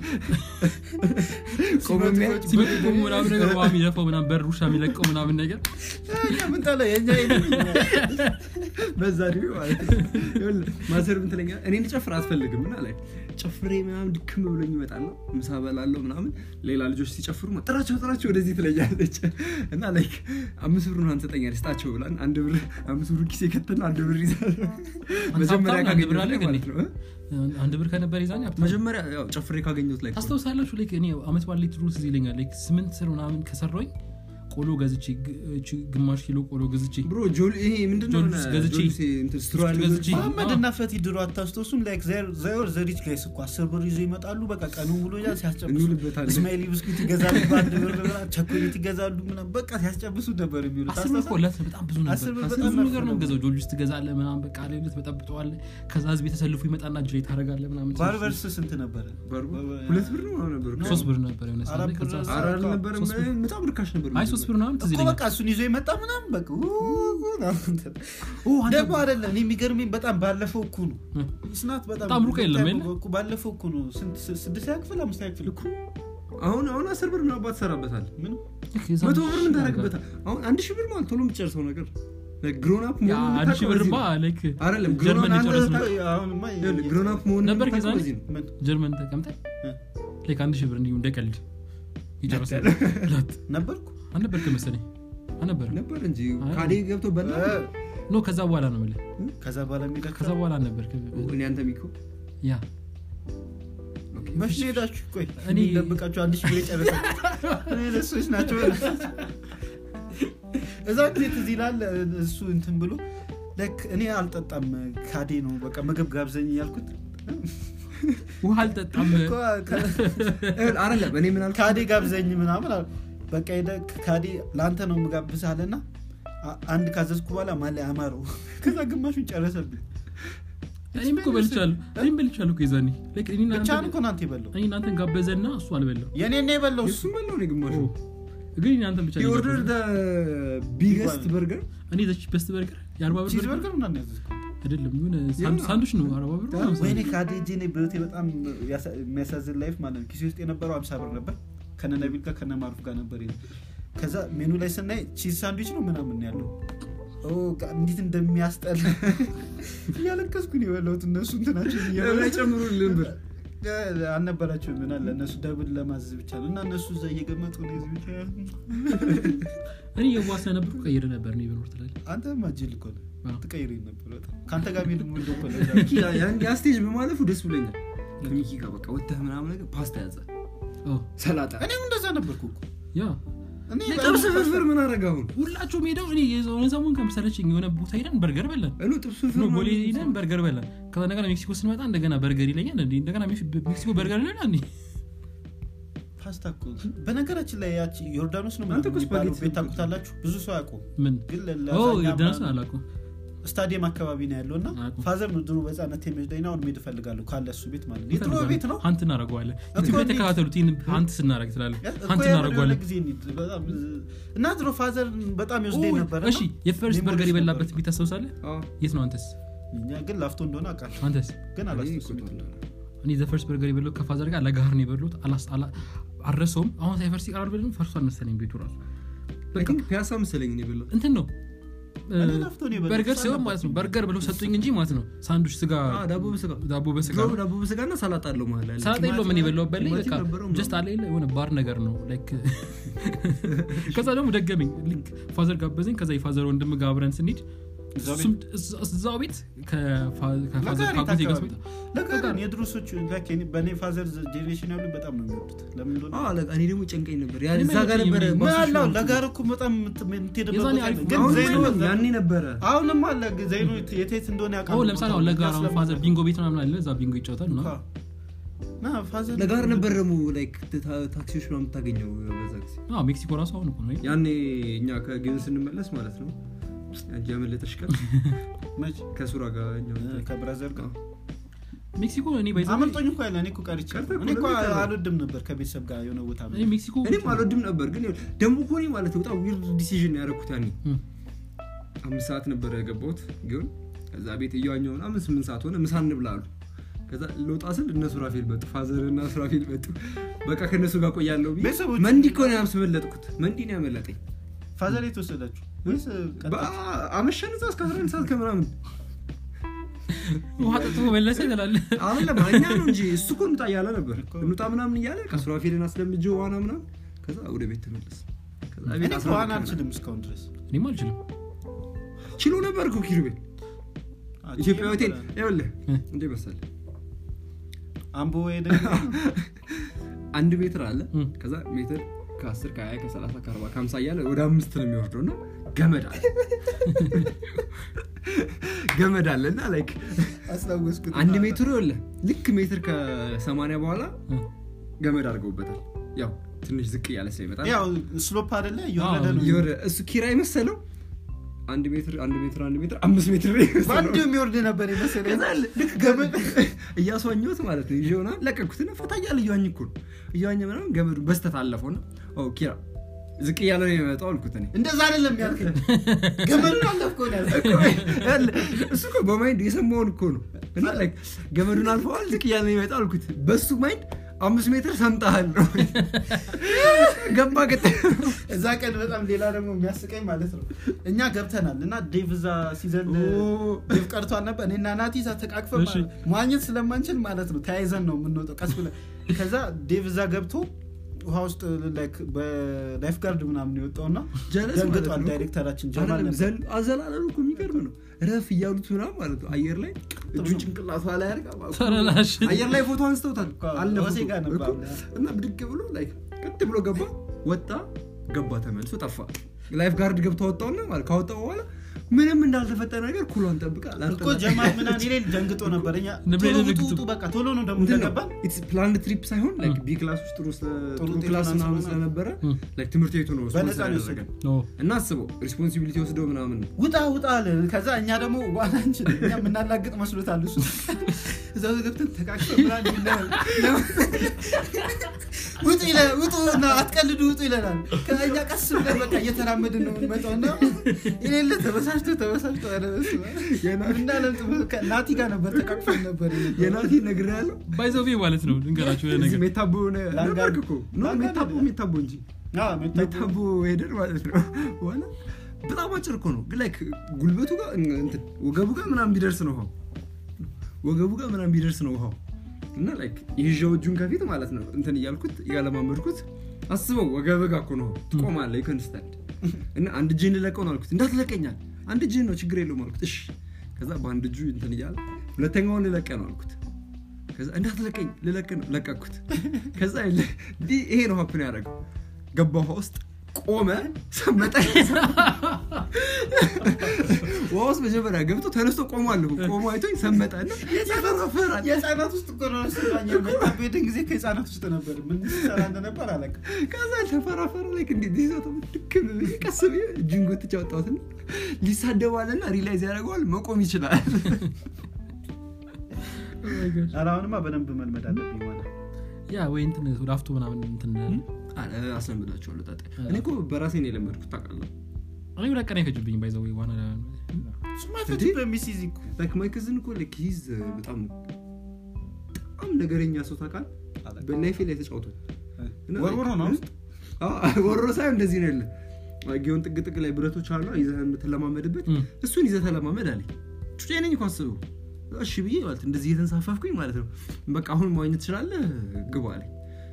ቆሙ ሲመጡ ቆሙ ምናምን ነገር ዋሚ ለፈው ምናምን በር ውሻ የሚለቀው ምናምን ነገር ያ ምን ታለ የኛ በዛ ዲው ማለት ነው ማዘር ምን ትለኛ እኔ እንጨፍር አትፈልግም እና ላይ ጨፍሬ ምናምን ድክም ብሎኝ ይመጣል ምሳ በላለሁ ምናምን ሌላ ልጆች ሲጨፍሩ ጥራቸው ጥራቸው ወደዚህ ትለኛለች እና ላይክ አምስት ብር ነው አንሰጠኛል ስጣቸው ብላን አንድ ብር አምስት ብር ኪሴ ከተና አንድ ብር ይዛል መጀመሪያ ካገኘው ማለት ነው አንድ ብር ከነበር ይዛኝ መጀመሪያ ያው ጨፍሬ ካገኘሁት ላይ ታስተውሳላችሁ ላይክ እኔ አመት ባለ ትሩስ ይለኛል ላይክ ስምንት ስር ምናምን ከሰራኝ ቆሎ ገዝቼ ግማሽ ኪሎ ቆሎ ገዝቼ ብሮ ጆል ይሄ ምንድነው ገዝቼ እንትን ስትሮል ገዝቼ መሐመድና ፈቲ ድሮ አታስተውሱም ላይክ ዘር ዘሪች ጋይስ እኮ አስር ብር ይዞ ይመጣሉ በቃ ቀኑ ሙሉ ያ ሲያስጨብሱ እስማኤል ብስኩት ይገዛሉ ባንድ ብር ብር ቸኮሌት ይገዛሉ ምናምን በቃ ሲያስጨብሱ ነበር የሚሉት ታስተውሳላችሁ በጣም ብዙ ነበር በጣም ነገር ነው ገዛው ጆል ውስጥ ገዛለ ምናምን በቃ ለይለት በጣብጠዋል ከዛ ህዝብ የተሰልፉ ይመጣና ጅሬ ታረጋለ ምናምን ባርበርስ ስንት ነበር ሁለት ብር ነው ነበር ሶስት ብር ነበር የሆነ ሰዓት ከዛ አራት ነበር በጣም ርካሽ ነበር አይ ሶስት ብር ምናምን ትዝ ይለኛል በቃ እሱን ይዞ ይመጣ ምናምን በቃ ኦ ደግሞ አይደለም እኔ የሚገርመኝ በጣም ባለፈው እኮ ነው ስናት በጣም በጣም ሩቅ የለም እኮ ባለፈው እኮ ነው ስንት ስድስት ያክፍል አምስት ያክፍል እኮ አሁን አሁን አስር ብር ነው አባትሰራበታል ምን መቶ ብር ምን ታረጋግበታል አሁን አንድ ሺህ ብር ማለት ቶሎ የምትጨርሰው ነገር ግሮን አፕ መሆን ነው አንድ ሺህ ብር ባ ላይክ አይደለም ግሮን አሁን ማ ግሮን አፕ መሆን ነበር ከዛ ጀርመን ተቀምጠ ላይክ አንድ ሺህ ብር እንዲሁ እንደቀልድ ይጨርሳል ነበርኩ አነበርክ መሰለኝ አነበር ነበር እንጂ ካዴ ገብቶ በላ ኖ ከዛ በኋላ ነው ማለት ከዛ በኋላ ሚዳ ከዛ በኋላ አነበርክ እኔ አንተ ሚኮ ያ ኦኬ መሽኔዳችሁ ቆይ እኔ ደብቃችሁ አንድ ሺህ ብር ጨረሰ እኔ ለሱስ ናቸው እዛ ግሬት እዚህ ይላል እሱ እንትን ብሎ ለክ እኔ አልጠጣም ካዴ ነው በቃ ምግብ ጋብዘኝ ያልኩት ውሃ አልጠጣም አይደለም እኔ ምን አልኩ ካዴ ጋብዘኝ ምናምን በቃ ሄደ ካዴ ላንተ ነው ምግብዛለና አንድ ካዘዝኩ በኋላ ማለት አማረው ከዛ ግማሹን ጨረሰብኝ እኔም እኮ በልቻለሁ እኔም በልቻለሁ ከዛኔ ለክ እኔና ብቻ ነው ኮናንተ ይበለው እኔ እናንተን ጋበዘና እሱ አልበላው የኔ ነው ይበለው እሱ በለው ነው ግማሹ ግን እናንተን ብቻ ነው ኦርደር ደ ቢገስት በርገር እኔ ዘች በስት በርገር የአርባ ብር ቺዝ በርገር እና ነው ያዘዝኩት አይደለም የሆነ ሳንዱች ነው አርባ ብር ነው ወይኔ ካዴ ጄኔ በህይወቴ በጣም የሚያሳዝን ላይፍ ማለት ነው ኪስ ውስጥ የነበረው ሃምሳ ብር ነበር ከነነቢል ጋር ከነማሩፍ ጋር ነበር ከዛ ሜኑ ላይ ስናይ ቺዝ ሳንድዊች ነው ምናምን ያለው ኦ እንዴት እንደሚያስጠላ ያለከስኩ ነው የበላሁት እነሱ እንትናቸው ላይ ጨምሩልን ብር አልነበራቸው ምን አለ እነሱ ደብል ለማዘዝ ብቻ ነው እና እነሱ እዛ እየገመጡ ነው እዚህ ብቻ እኔ የዋሰ ነበር ቀይር ነበር ነው ይብኖር ትላል አንተ ማጅል እኮ ትቀይሪ ነበር በጣም ካንተ ጋር ምን ምን ደቆ ሚኪ ያን ስቴጅ በማለፉ ደስ ብለኛል ከሚኪ ጋር በቃ ወጣህ ምናምን ነገር ፓስታ ያዘ ኦ ሰላጣ እኔም እንደዛ ነበርኩ እኮ ያ እኔ ጥብስ ፍርፍር ምን አደረጋው ሁላችሁም ሄደው እኔ የዞነ ሰሞን ከምሰለችኝ የሆነ ቦታ ሄደን በርገር በላን እኔ ጥብስ ፍርፍር ነው ቦሌ ሄደን በርገር በላን ከዛ ነገር ሜክሲኮ ስንመጣ እንደገና በርገር ይለኛል እንዴ እንደገና ሜክሲኮ በርገር ይለኛል እንዴ ፓስታ እኮ በነገራችን ላይ ያቺ ዮርዳኖስ ነው ማለት ነው ቤት ታውቁታላችሁ ብዙ ሰው ያውቁ ምን ግን ኦ ዮርዳኖስ አላውቁ ስታዲየም አካባቢ ነው ያለውና ፋዘር ነው ድሮ በዛነት የሚወደኝ ነው መሄድ ፈልጋለሁ ካለ እሱ ቤት ማለት ነው የድሮ ቤት ነው አንተ እናረጋዋለን ኢትዮጵያ ተካታተሉት ይሄን አንተ ስናረግ ትላለህ አንተ እናረጋዋለን በጣም እና ድሮ ፋዘር በጣም ይወስደኝ ነበር እሺ የፈርስት በርገር ይበላበት ቤት ታስታውሳለህ የት ነው አንተስ እኛ ግን ላፍቶ እንደሆነ አውቃለሁ አንተስ ግን አላስታውስም እኔ ዘ ፈርስት በርገር ይበላው ከፋዘር ጋር ለጋር ነው ይበሉት አላስ አላ አረሰውም አሁን ሳይፈርስ ይቀራል ብለን ፈርሷል መሰለኝ ቤቱ ራሱ በቃ ፒያሳ መሰለኝ ነው ይበላው እንትን ነው በርገር ሲሆን ማለት ነው በርገር ብለው ሰጡኝ እንጂ ማለት ነው ሳንዱች ስጋ አ ዳቦ በስጋ ዳቦ በስጋ ዳቦ በስጋና ሰላጣ አለው ማለት ላይ ሰላጣ የለው ምን ይበላው በላይ በቃ ጀስት አለ የሆነ ባር ነገር ነው ላይክ ከዛ ደግሞ ደገመኝ ልክ ፋዘር ጋበዘኝ ከዛ የፋዘር ወንድም ጋር አብረን ስንሄድ እዛው ቤት ከፋዘር ካጎቴ ጋር ስመጣ ለካ የድሩሶች ላይክ በኔ ፋዘር ጄኔሬሽን ያሉ በጣም ነው የሚወዱት ለምን እንደሆነ አዎ ለካ እኔ ደግሞ ጨንቀኝ ነበር ያ እዛ ጋር ነበር ማላው ለጋር እኮ በጣም እንትደበበት ግን ዘይኑ ያኔ ነበር አሁንም አለ ዘይኑ የቴት እንደሆነ ያውቃል አዎ ለምሳሌ አሁን ለጋር አሁን ፋዘር ቢንጎ ቤት ምናምን አለ እዛ ቢንጎ ይጫወታል ነው ና ፋዘር ለጋር ነበር ደግሞ ላይክ ታክሲዎች ነው የምታገኘው በዛ ጊዜ አዎ ሜክሲኮ ራሱ አሁን እኮ ነው ያኔ እኛ ከግብጽ ስንመለስ ማለት ነው አጃመለጠሽ ቀን መች ከሱራ ጋር ከብራዘር ጋር ሜክሲኮ እኔ ባይዘው አመልጦኝ እኮ ያለ እኔ እኮ ቀርቼ እኔ እኮ አልወድም ነበር ከቤተሰብ ጋር የሆነ ቦታ እኔ ሜክሲኮ እኔም አልወድም ነበር ግን ደሞ ኮኒ ማለት ነው በጣም ዊርድ ዲሲዥን ያደረኩት ያኔ አምስት ሰዓት ነበር የገባሁት ግን ከዛ ቤት እያዋኘውና አምስት ስምንት ሰዓት ሆነ ምሳ እንብላሉ ከዛ ለውጣ ስል እነሱ ራፌል መጡ ፋዘርና ሱራፌል መጡ በቃ ከነሱ ጋር ቆያለሁ ቢ መንዲ እኮ ነው ያምስበለጥኩት መንዲ ነው ያመለጠኝ ፋዘር የተወሰዳችሁ ወይስ አመሸን እዛ እስከ አስራ አንድ ሰዓት ከምናምን ውሃ ጠጥቶ መለሰ ይላል አሁን ለማኛ ነው እንጂ እሱ እኮ እንጣ ያለ ነበር እንጣ ምናምን ይያለ ከሱራፌልን አስለምጀው ዋና ምናምን ከዛ ወደ ቤት ተመለስ ከዛ ቤት አስራ ዋና አልችልም እስካሁን ድረስ እኔም አልችልም ችሎ ነበር እኮ ኪሩቤል ኢትዮጵያ ሆቴል ይኸውልህ እንዴ መሰለህ አምቦ ሄደ አንድ ሜትር አለ ከዛ ሜትር ከ10 ከ20 ከ30 ከ40 ከ50 ያለ ወደ አምስት ነው የሚወርደውና ገመድ አለ ገመድ አለና ላይክ አስታውስኩት አንድ ሜትር ይወለ ልክ ሜትር ከ80 በኋላ ገመድ አድርገውበታል ያው ትንሽ ዝቅ ያለ ስለይመጣ ያው ስሎፕ አይደለ ይወረደ ነው ይወረ እሱ ኪራይ መሰለው አንድ ሜትር አንድ ሜትር አንድ ሜትር አምስት ሜትር ባንድ የሚወርድ ነበር ይመስላል ልክ ገመድ እያስዋኘሁት ማለት ነው ይጆና ለቀኩትና ፈታያለ እያዋኝ እኮ እያዋኝ ምናምን ገመዱ በስተት አለፈውና ኦ ኪራ ዝቅ ያለ ነው የመጣው አልኩት እኔ እንደዛ አይደለም ያልከኝ ገመዱን አለፍከው ነው እሱ እኮ በማይንድ የሰማውን እኮ ነው እና ላይክ ገመዱን አልፈዋል ዝቅ ያለ ነው የመጣው አልኩት በሱ ማይንድ አምስት ሜትር ሰምጣል ነው ገባ ገጠ እዛ ቀን በጣም ሌላ ደግሞ የሚያስቀኝ ማለት ነው እኛ ገብተናልና ዴቭዛ ሲዘል ዴቭ ቀርቷል ነበር እኔና ናቲ ዛ ተቃቅፈን ማግኘት ስለማንችል ማለት ነው ተያይዘን ነው የምንወጣው ቀስ ብለን ከዛ ዴቭዛ ገብቶ ውሃ ውስጥ ላይክ በላይፍ ጋርድ ምናምን ይወጣውና ደንግጧል ዳይሬክተራችን ጀማል ዘል አዘላለሉ እኮ የሚገርም ነው ረፍ ይያሉት ምናምን ማለት ነው አየር ላይ እጁን ጭንቅላቱ ላይ ያርጋ ተራላሽ አየር ላይ ፎቶ አንስተውታል አለ ወሴ ጋር ነበር እና ብድግ ብሎ ላይክ ቀጥ ብሎ ገባ ወጣ ገባ ተመልሶ ጠፋ ላይፍ ጋርድ ገብቶ ወጣውና ማለት ካወጣው በኋላ ምንም እንዳልተፈጠረ ነገር ኩሎን ጠብቃ እኮ ጀማል ምናምን ይሌል ደንግጦ ነበርኛ ቶሎ በቃ ቶሎ ነው ደሞ ተገባ ኢትስ ፕላንድ ትሪፕ ሳይሆን ላይክ ቢ ክላስ ውስጥ ጥሩ ክላስ ነው ስለነበረ ላይክ ትምህርት ቤቱ ነው ነው እና አስበው ሪስፖንሲቢሊቲ ወስዶ ምናምን ውጣ ውጣ አለ ከዛ እኛ ደግሞ ዋናንች እኛ ምናላግጥ መስሎታል እሱ እዛው ገብተን ተቃቅፈን ምናምን ውጡ ይለ ውጡ እና አትቀልዱ ውጡ ይለናል ከኛ ቀስ ብለን በቃ እየተራመድን ነው የምንመጣውና ይሌለ ተበሳሽቶ ተበሳሽቶ አደረሰ የናና ለምጥ ናቲ ጋር ነበር ተቃቅፈን ነበር የናቲ ነገር ያለው ባይዘው ማለት ነው እንገራችሁ ነገር ሜታቦ ነው ላንጋርኩ ነው ሜታቦ ሜታቦ እንጂ አዎ ሜታቦ ሄደር ማለት ነው ዋና በጣም አጭር እኮ ነው ላይክ ጉልበቱ ጋር እንትን ወገቡ ጋር ምናምን ቢደርስ ነው ወገቡ ጋር ምናምን ቢደርስ ነው ውሃው እና ላይክ ይሄው እጁን ከፊት ማለት ነው እንትን ይያልኩት ያለማመድኩት አስበው ወገብ ጋር እኮ ነው ትቆማለህ ይከንስታል እና አንድ ጂን ለቀው ነው አልኩት እንዳትለቀኛል አንድ ጂን ነው ችግር የለውም አልኩት እሺ ከዛ በአንድ ጁ እንትን ይያል ሁለተኛውን ለቀ ነው አልኩት ከዛ እንዳትለቀኝ ለለቀ ነው ለቀኩት ከዛ ይሄ ነው ሀፕን ያደረገው ገባው ውስጥ ቆመ ሰመጠ ዋውስ መጀመሪያ ገብቶ ተነስቶ ቆሟል ቆሞ አይቶኝ ሰመጠና የጻናት የጻናት ውስጥ ቆኖ ስለኛ በቤትን ጊዜ ከጻናት ውስጥ ነበር ምን ሰራ እንደነበር አለቀ ከዛ ተፈራፈረ like እንዴ ዲዛቶ ድክም ይቀስብ ጅንጎት ተጫውታውትና ሊሳደባልና ሪላይዝ ያደርጋል መቆም ይችላል አራውንማ በደንብ መልመድ አለብኝ ማለት ያ ወይ እንትን ወዳፍቶ ምናምን እንትን አስለምዳቸዋለሁ ታጣ እኔ እኮ በራሴ ነው የለመድኩት ታውቃለህ እኔ ወላቀኔ ከጅብኝ ባይዘው ዋና ስማፈት በሚሲዝ እኮ like my cousin እኮ like he's በጣም በጣም ነገረኛ ሰው ታውቃለህ በላይፌ ላይ ተጫውቷል ወርወሮ ነው አዎ ወርወሮ ሳይሆን እንደዚህ ነው ያለ አጊውን ጥግ ጥግ ላይ ብረቶች አሉ ይዘህ የምትለማመድበት እሱን ይዘህ ተለማመድ አለኝ ጩጬ ነኝ እኮ አስበው እሺ ብዬ ማለት እንደዚህ የተንሳፈፍኩኝ ማለት ነው በቃ አሁን ማግኘት ትችላለህ ግባ አለኝ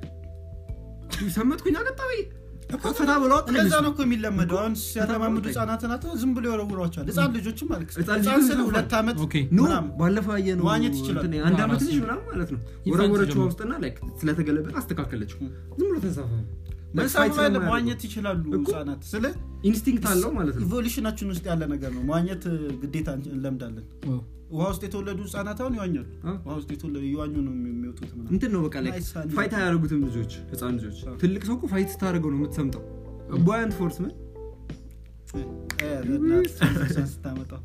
ሰመጥኩኝ አቀጣዊ ፈታ ብለው እንደዛ ነው እኮ የሚለመደው አሁን ሲያለማምዱ ህፃናትን አጥቶ ዝም ብሎ ይወረውሯቸዋል ህፃን ልጆችም ማለት ህፃን ስለ ሁለት አመት ምናምን ባለፈው አየነው ዋኘት ይችላል አንድ አመት ልጅ ምናምን ማለት ነው ወረወረችው ውስጥና ላይክ ስለተገለበጠ አስተካከለችው ዝም ብሎ ተንሳፈፈ መሳፈል ዋኘት ይችላሉ ህፃናት ስለ ኢንስቲንክት አለው ማለት ነው ኢቮሉሽናችን ውስጥ ያለ ነገር ነው ዋኘት ግዴታ እንለምዳለን ውሃ ውስጥ የተወለዱ ህፃናት አሁን ይዋኛሉ ውሃ ውስጥ የተወለዱ ይዋኙ ነው የሚወጡት ማለት እንትን ነው በቃ ላይ ፋይት ያደርጉትም ልጆች ህፃን ልጆች ትልቅ ሰው እኮ ፋይት ታደርገው ነው የምትሰምጠው ቦያንት ፎርስ ምን እ ለና ስታመጣው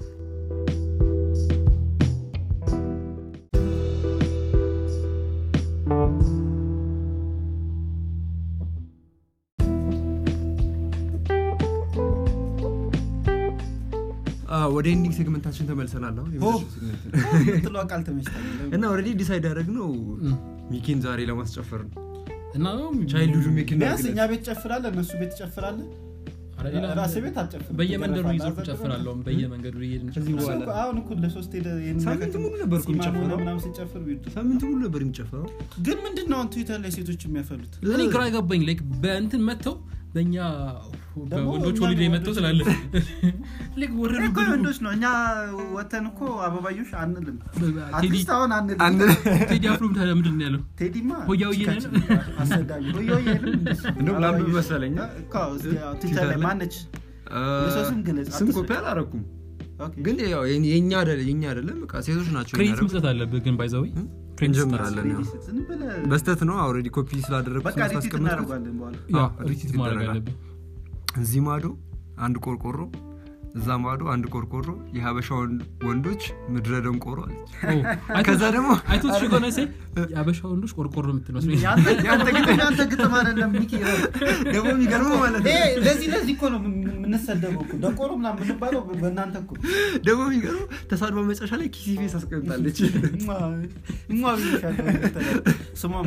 ወደ ኤንዲንግ ሴግመንታችን ተመልሰናል ነው ትሎ አቃል ተመስተን እና ኦሬዲ ዲሳይድ አደረግነው ሚኪን ዛሬ ለማስጨፈር ነው እና ቻይልድ ሚኪን ነው ያስኛ ቤት ጨፍራለ እነሱ ቤት ጨፍራለ ራስ ቤት አጨፍራለ በየመንደሩ ይዘው ጨፍራለሁ በየመንገዱ ይሄን ከዚህ በኋላ አሁን እኮ ለሶስት ሄደ ሳምንት ሙሉ ነበርኩ ጨፍራለሁ ምናምን ሲጨፍር ቢዱ ሳምንት ሙሉ ነበር የሚጨፍረው ግን ምንድነው አሁን ትዊተር ላይ ሴቶች የሚያፈሉት እኔ ግራ ገባኝ ላይክ በእንትን መተው በእኛ ወንዶች ሆሊዴይ መተው ስላለ ላይክ ወረዱ ወንዶች ነው እኛ ወተን እኮ አበባዮሽ አንልም አትሊስት አሁን አንልም ቴዲ አፍሮ ምንድን ነው ያለው ቴዲማ ሆያው ይሄን አሰዳኝ ሆያው ይሄን እንደው ላምብ መሰለኝ እኮ ትዊተር ላይ ማነች ለሶስም ግለጽ ስም ኮፒ አላረኩም ግን ያው የኛ አይደለ የኛ አይደለም በቃ ሴቶች ናቸው ክሬት መስጠት አለበት ግን ባይዛዊ እንጀምራለን ያው በስተት ነው ኦሬዲ ኮፒ ስላደረኩት በቃ ሪቲት እናደርጋለን በኋላ ያ ሪቲት ማድረግ አለበት እዚህ ማዶ አንድ ቆርቆሮ እዛ ማዶ አንድ ቆርቆሮ የሀበሻ ወንዶች ምድረ ደንቆሮ አለች ከዛ ደግሞ አይቶት ሽጎነ ሰይ የሀበሻ ወንዶች ቆርቆሮ የምትመስለው ያንተ ግጥም ያንተ ግጥም አይደለም ሚኪ ደግሞ የሚገርመው ማለት ነው እህ ለዚህ ለዚህ እኮ ነው የምንሰደበው እኮ ደንቆሮ ምናምን ምንባለው በእናንተ እኮ ደግሞ የሚገርመው ተሳድባ መጨረሻ ላይ ኪሲ ፌስ አስቀምጣለች እማ ቢሻለ ስማማ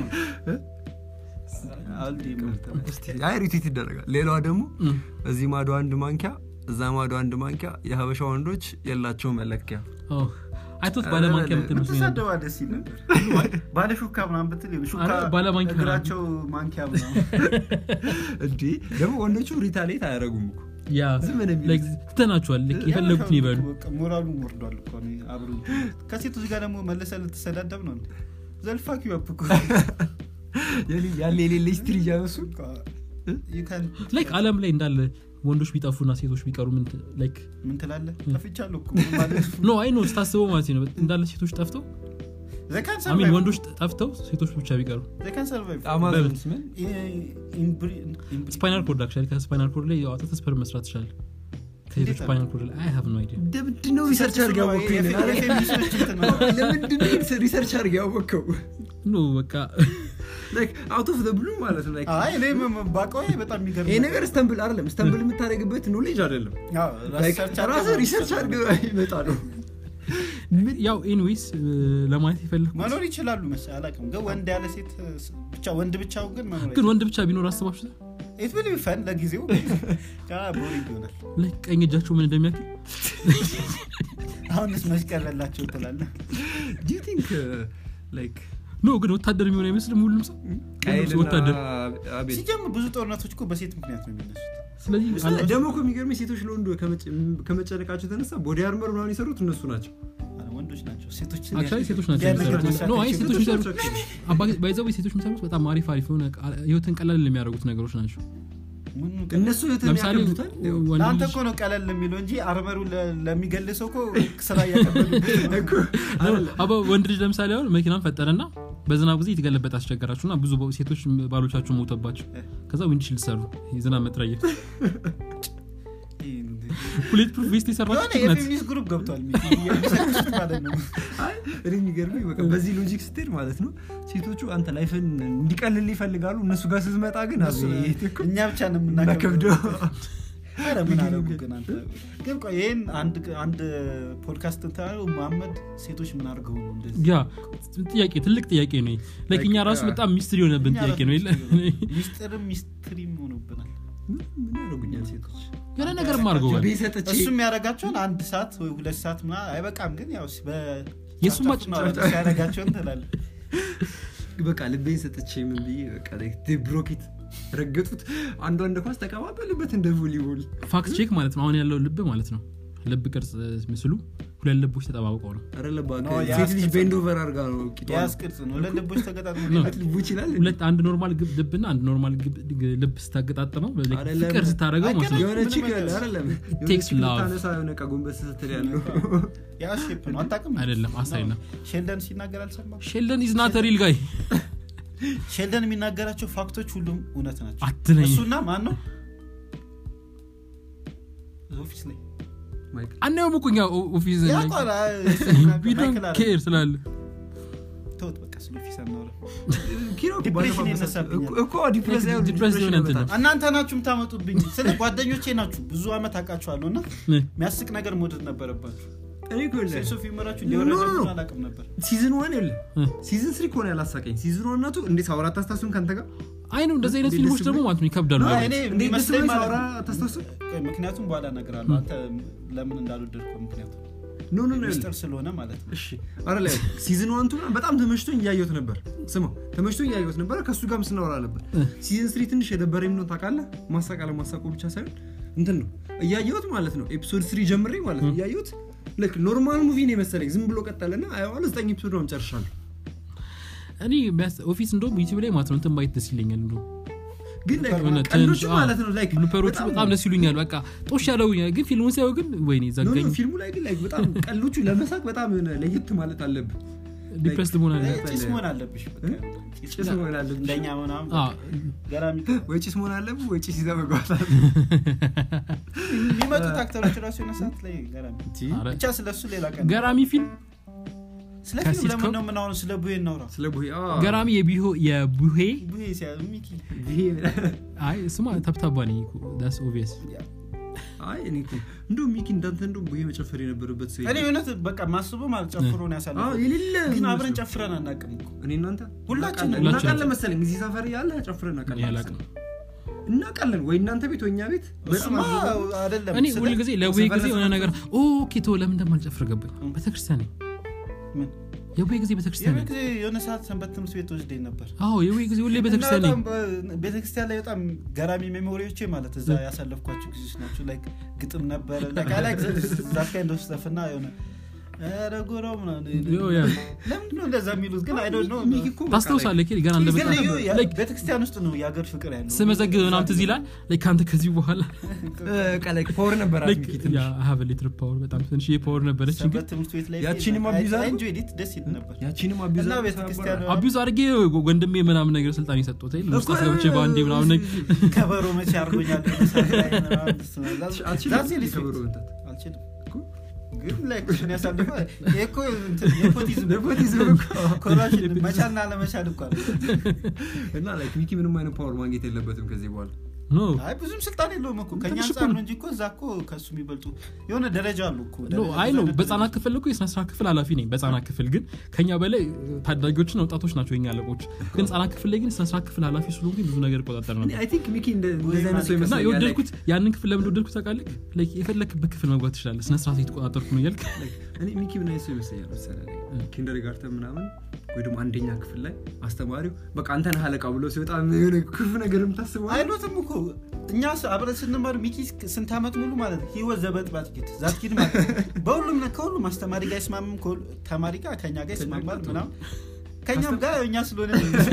አልዲ ማለት አይ ሪቲት ይደረጋል ሌላዋ ደግሞ እዚህ ማዶ አንድ ማንኪያ እዛ ማዶ አንድ ማንኪያ የሀበሻ ወንዶች የላቸው መለኪያ ኦ አይቶት ባለ ማንኪያ የምትመስለው ተሳደባ ደስ ይል ነበር ባለ ሹካ ምናምን ብትል ሹካ ባለ ማንኪያ እግራቸው ማንኪያ ምናምን እንዴ ደግሞ ወንዶቹ ሪታሌት አያረጉም እኮ ያ ላይክ ተናቸዋል ልክ የፈለጉት ይበሉ ሞራሉ ወርዷል እኮ ነው አብሩ ከሴቶች ጋር ደግሞ መለሰል ተሰዳደብ ነው እንዴ ዘልፋኪው አፕኮ ያሊ ያሊ ያሊ ስትሪ ያነሱ ይካን ላይክ ዓለም ላይ እንዳለ ወንዶች ቢጠፉና ሴቶች ቢቀሩ ምን ላይክ ምን ትላለህ ጠፍቻለሁ እኮ ማለት ኖ አይ ኖ ስታስበው ማለት ነው እንዳለ ሴቶች ጠፍተው ዘካን ሰርቫይቭ አሚን ወንዶች ጠፍተው ሴቶች ብቻ ቢቀሩ ዘካን ሰርቫይቭ አማዞን ምን ስፓይናል ኮርድ አክቹዋሊ ከስፓይናል ኮርድ ላይ ያወጣ ተስፐር መስራት ይችላል ከሴቶች ስፓይናል ኮርድ ላይ አይ ሃቭ ኖ አይዲያ ለምንድነው ሪሰርች አድርገው ለምንድነው ሪሰርች አድርገው ወከው ኖ በቃ like out of the blue ማለት ነው like አይ ለምን ባቀው በጣም የሚገርም ይሄ ነገር ስታምብል አይደለም ስታምብል የምታረግበት ኖሌጅ አይደለም ያው ራስ ሪሰርች አድርገው ይመጣሉ ያው ኢንዌይስ ለማለት ይፈልኩ መኖር ይችላሉ መሰለኝ አላውቅም ግን ወንድ ያለ ሴት ብቻ ወንድ ብቻው ግን መኖር ግን ወንድ ብቻ ቢኖር አስባችሁ it will be fun ለጊዜው ያ ቦሪንግ ይሆናል like ቀኝ እጃቸው ምን እንደሚያክል አሁንስ መስቀለላቸው ትላለህ do you think uh, like ኖ ግን ወታደር የሚሆን አይመስልም ሁሉም ሰው ቃይልና ወታደር አቤል ሲጀምር ብዙ ጦርነቶች እኮ በሴት ምክንያት ነው የሚነሱት ስለዚህ ደግሞ እኮ የሚገርመኝ ሴቶች ለወንዱ ከመጨነቃቸው የተነሳ ቦዲ አርመር ምናምን የሰሩት እነሱ ናቸው ወንዶች ናቸው ሴቶች አክቹዋሊ ሴቶች ናቸው የሚሰሩት ኖ አይ ሴቶች የሚሰሩት አባ ባይዘው ሴቶች የሚሰሩት በጣም አሪፍ አሪፍ ሆነ ህይወትን ቀላል የሚያደርጉት ነገሮች ናቸው እነሱ ለምሳሌ ለአንተ እኮ ነው ቀለል የሚለው እንጂ አርመሩ ለሚገልሰው እኮ ስራ ያቀበሉ እኮ አባ ወንድ ልጅ ለምሳሌ አሁን መኪናን ፈጠረና በዝናብ ጊዜ የተገለበጠ አስቸገራችሁና ብዙ ሴቶች ባሎቻቸው ሞተባቸው ከዛ ዊንድሺልድ ሰሩ የዝናብ መጥረጊያ ፑሊት ፕሩፍ ቬስት ይሰራችሁ ነው የፌሚኒስት ግሩፕ ገብቷል የሚሰክስት ማለት ነው አይ እኔ የሚገርመኝ በቃ በዚህ ሎጂክ ስትሄድ ማለት ነው ሴቶቹ አንተ ላይፍን እንዲቀልል ይፈልጋሉ እነሱ ጋር ስትመጣ ግን አቤት እኮ እኛ ብቻ ነው የምናከብደው አረ ምን አረጉ ግን አንተ ግን ቆይ ይሄን አንድ አንድ ፖድካስት እንታው መሐመድ ሴቶች ምን አርገው ነው እንደዚህ ያ ጥያቄ ትልቅ ጥያቄ ነው ለኪኛ ራሱ በጣም ሚስትሪ ሆነብን ጥያቄ ነው ይላል ሚስጥርም ሚስትሪም ሆነብናል ምን ያደርጉኛል ሴቶች ገና ነገር ማርገዋል እሱም ያረጋቸውን አንድ ሰዓት ወይ ሁለት ሰዓት ምና አይበቃም ግን ያው የሱ ማጭ ያረጋቸውን ተላል በቃ ልቤን ሰጥቼ ምን ብዬ በቃ ብሮኬት ረገጡት አንዱ አንድ ኳስ ተቀባበልበት እንደ ቮሊቦል ፋክት ቼክ ማለት ነው አሁን ያለው ልብ ማለት ነው ልብ ቅርጽ ምስሉ ሁለት ልቦች ተጣባብቀው ነው አረ ለባከ ሴት ልጅ ቤንድ ኦቨር አርጋ ነው ቂጧ ያስቅርጽ ነው ሁለት ልቦች ተገጣጥመው ልቡ ይችላል ሁለት አንድ ኖርማል ልብና አንድ ኖርማል ልብ ስታገጣጥመው ፍቅር ስታረጋው ማለት ነው የሆነ ቺክ አይደለም ቴክስ ላቭ ታነሳ የሆነ ቀጎንበስ ስትል ያለው ያ ሼፕ ነው አጣቀም አይደለም አሳይና ሼልደን ሲናገር አልሰማም ሼልደን ኢዝ ናት ሪል ጋይ ሼልደን የሚናገራቸው ፋክቶች ሁሉም እውነት ናቸው አትነኝ እሱና ማን ነው ኦፊስ ላይ ማይክ አናየው ሙቁኛ ኦፊስ ላይ ያቆራ ቢዶን ኬር ስላለ ተውት በቃ ስለ ኦፊስ አናወራ ኪሮ ዲፕሬሽን የነሳብኝ እኮ ዲፕሬሽን ዲፕሬሽን የሆነ እንትን ነው እናንተ ናችሁ የምታመጡብኝ ስለ ጓደኞቼ ናችሁ ብዙ አመት አቃችኋለሁና የሚያስቅ ነገር ሞደድ ነበረባችሁ እኔ ኮለ ሶፊ መራችሁ እንደወረደ አላቅም ነበር ሲዝን ዋን ይል ሲዝን ስሪ ኮነ ያላሳቀኝ ሲዝን ዋን ናቱ እንዴት አውራ ታስታሱን ካንተ ጋር አይ ነው እንደዚህ አይነት ፊልሞች ደግሞ ማለት ነው ይከብዳሉ እኔ እንዴት መስለኝ አውራ ታስታሱ ምክንያቱም በኋላ ነገራለሁ አንተ ለምን እንዳልወደድከው ምክንያቱ ኖ ኖ ኖ ሚስተር ስለሆነ ማለት ነው እሺ አረ ላይ ሲዝን ዋን ቱ በጣም ተመሽቶኝ ያያዩት ነበር ስማ ተመሽቶኝ ያያዩት ነበር ከሱ ጋርም ስናወራ ነበር ሲዝን ስሪ ትንሽ የደበረኝ ነው ታውቃለህ ማሳቃለ ማሳቆ ብቻ ሳይሆን እንትን ነው ያያዩት ማለት ነው ኤፒሶድ ስሪ ጀምሬ ማለት ነው ያያዩት ለክ ኖርማል ሙቪ ነው መሰለኝ ዝም ብሎ ቀጠለና አይዋል ዘጠኝ ኤፒሶድ ነው ጨርሻለሁ እኔ ኦፊስ እንደውም ዩቲዩብ ላይ ማለት ነው እንትን ባይት ደስ ይለኛል እንደው ግን ቀልዶች ማለት ነው ላይክ ሉፐሮቹ በጣም ደስ ይሉኛል በቃ ጦሽ ያለውኛል ግን ፊልሙን ሳይው ግን ወይኔ ዘጋኝ ነው ፊልሙ ላይ ግን ላይክ በጣም ቀልዶቹ ለመሳቅ በጣም ለየት ማለት አለብህ ዲፕሬስድ መሆን አለበት ጭስ መሆን አለብሽ በቃ ጭስ መሆን አለብሽ እንደኛ ምናምን አዎ ገራሚ ወይ ጭስ መሆን አለብህ ወይ ጭስ ይዘህ መግባት የሚመጡት አክተሮች ራሱ የነሳት ላይ ገራሚ ብቻ ስለሱ ሌላ ቀን ገራሚ ፊልም ስለ ፊልም ለምን ነው ምናውን ስለ ቡሄ ነው ስለ ቡሄ አዎ ገራሚ የቢሆ የቡሄ ቡሄ ሲያሚኪ ቡሄ አይ ስማ ተብታባኒ that's obvious አይ እኔ እንዶ ሚኪ እንዳንተ እንዶ ቡሄ መጨፈር የነበረበት ሰው እኔ እውነት በቃ ማስቡ ማለት ጨፍሮ ነው ያሳለፈው አዎ ይልል ግን አብረን ጨፍረን አናውቅም እኮ እኔ እናንተ ሁላችን እናውቃለን መሰለኝ እዚህ ሰፈር ያለ ጨፍረን አናውቃለን እናውቃለን ወይ እናንተ ቤት ወይ እኛ ቤት በጣም አይደለም እኔ ሁሉ ጊዜ ለቡሄ ጊዜ የሆነ ነገር ኦኬ ቶ ለምን እንደማልጨፍር ገባኝ ቤተክርስቲያን ምን የቡሄ ጊዜ ቤተክርስቲያን የቡሄ ጊዜ የሆነ ሰዓት ሰንበት ትምህርት ቤት ወስደኝ ነበር አዎ የቡሄ ጊዜ ሁሌ ቤተክርስቲያን ነኝ ቤተክርስቲያን ላይ በጣም ገራሚ ሜሞሪዎቼ ማለት እዛ ያሳለፍኳቸው ጊዜዎች ናቸው ላይክ ግጥም ነበር ላይክ አይ ላይክ ዛት ካይንድ ኦፍ ስታፍ እና የሆነ ረጎራው ምናምን ለምን ነው እንደዛ የሚሉት ግን አይ ዶንት ኖ ታስታውሳለህ ከሊ ገና እንደበጣ ላይክ ቤተክርስቲያን ውስጥ ነው ያገር ፍቅር ያለው ስመዘግብ ምናምን ትዝ ይላል ላይክ አንተ ከዚህ በኋላ ላይክ ፓወር ነበር አትሚኪት ያ have a little power በጣም ትንሽ የፓወር ነበረች ግን ትምህርት ቤት ላይ ያቺንም አቢዩዝ እንጆይ ዲት ደስ ይል ነበር ያቺንም አቢዩዝ እና ቤተክርስቲያን አቢዩዝ አድርጌ ወንድሜ ምናምን ነገር ስልጣን ይሰጡት አይደል ሙስታሰብቼ ባንዴ ምናምን ነገር ከበሮ መቼ አርጎኛል ለሳላይ ምናምን አልችልም ከበሮ እንትን አልችልም ግን ላይክ እኔ ያሳልፈ ኤኮ ኔፖቲዝም ኔፖቲዝም ኮራፕሽን መቻልና ለመቻል እኮ እና ላይክ ሚኪ ምንም አይነት ፓወር ማግኘት የለበትም ከዚህ በኋላ ኖ አይ ብዙም ስልጣን የለውም እኮ ከኛ አንፃር ነው እንጂ እኮ እዛ እኮ ከሱ የሚበልጡ የሆነ ደረጃ አሉ እኮ ኖ አይ ነው በጻናት ክፍል እኮ የስነ ስርዓት ክፍል ኃላፊ ነኝ በጻናት ክፍል ግን ከኛ በላይ ታዳጊዎችና ወጣቶች ናቸው የኛ አለቆች ግን ጻናት ክፍል ላይ ግን ስነ ስርዓት ክፍል ኃላፊ ስለሆንኩ ብዙ ነገር ቆጣጠር ነው አይ ቲንክ ሚኪ እንደዛ አይነት ሰው ይመስላል የወደድኩት ያንን ክፍል ለምን ወደድኩት ታውቃለህ ላይክ የፈለክበት ክፍል መግባት ትችላለህ ስነ ስርዓት እየተቆጣጠርኩ ነው ያልክ እኔ ሚኪ ምን አይነት ሰው ይመስላል መሰለህ ኪንደርጋርተን ምናምን ወይ ደግሞ አንደኛ ክፍል ላይ አስተማሪው በቃ አንተ ነህ አለቃ ብሎ ሲወጣ የሆነ ክፉ ነገርም ታስበው አይሉትም እኮ እኛ አብረን ስንማር ሚኪ ስንት አመት ሙሉ ማለት ህይወት ዘበጥባት ኪት ዛት ኪድ ማለት በሁሉም ከሁሉም አስተማሪ ጋር ይስማምም ከሁሉ ተማሪ ጋር ከኛ ጋር ይስማማል ምናምን ከኛም ጋር እኛ ስለሆነ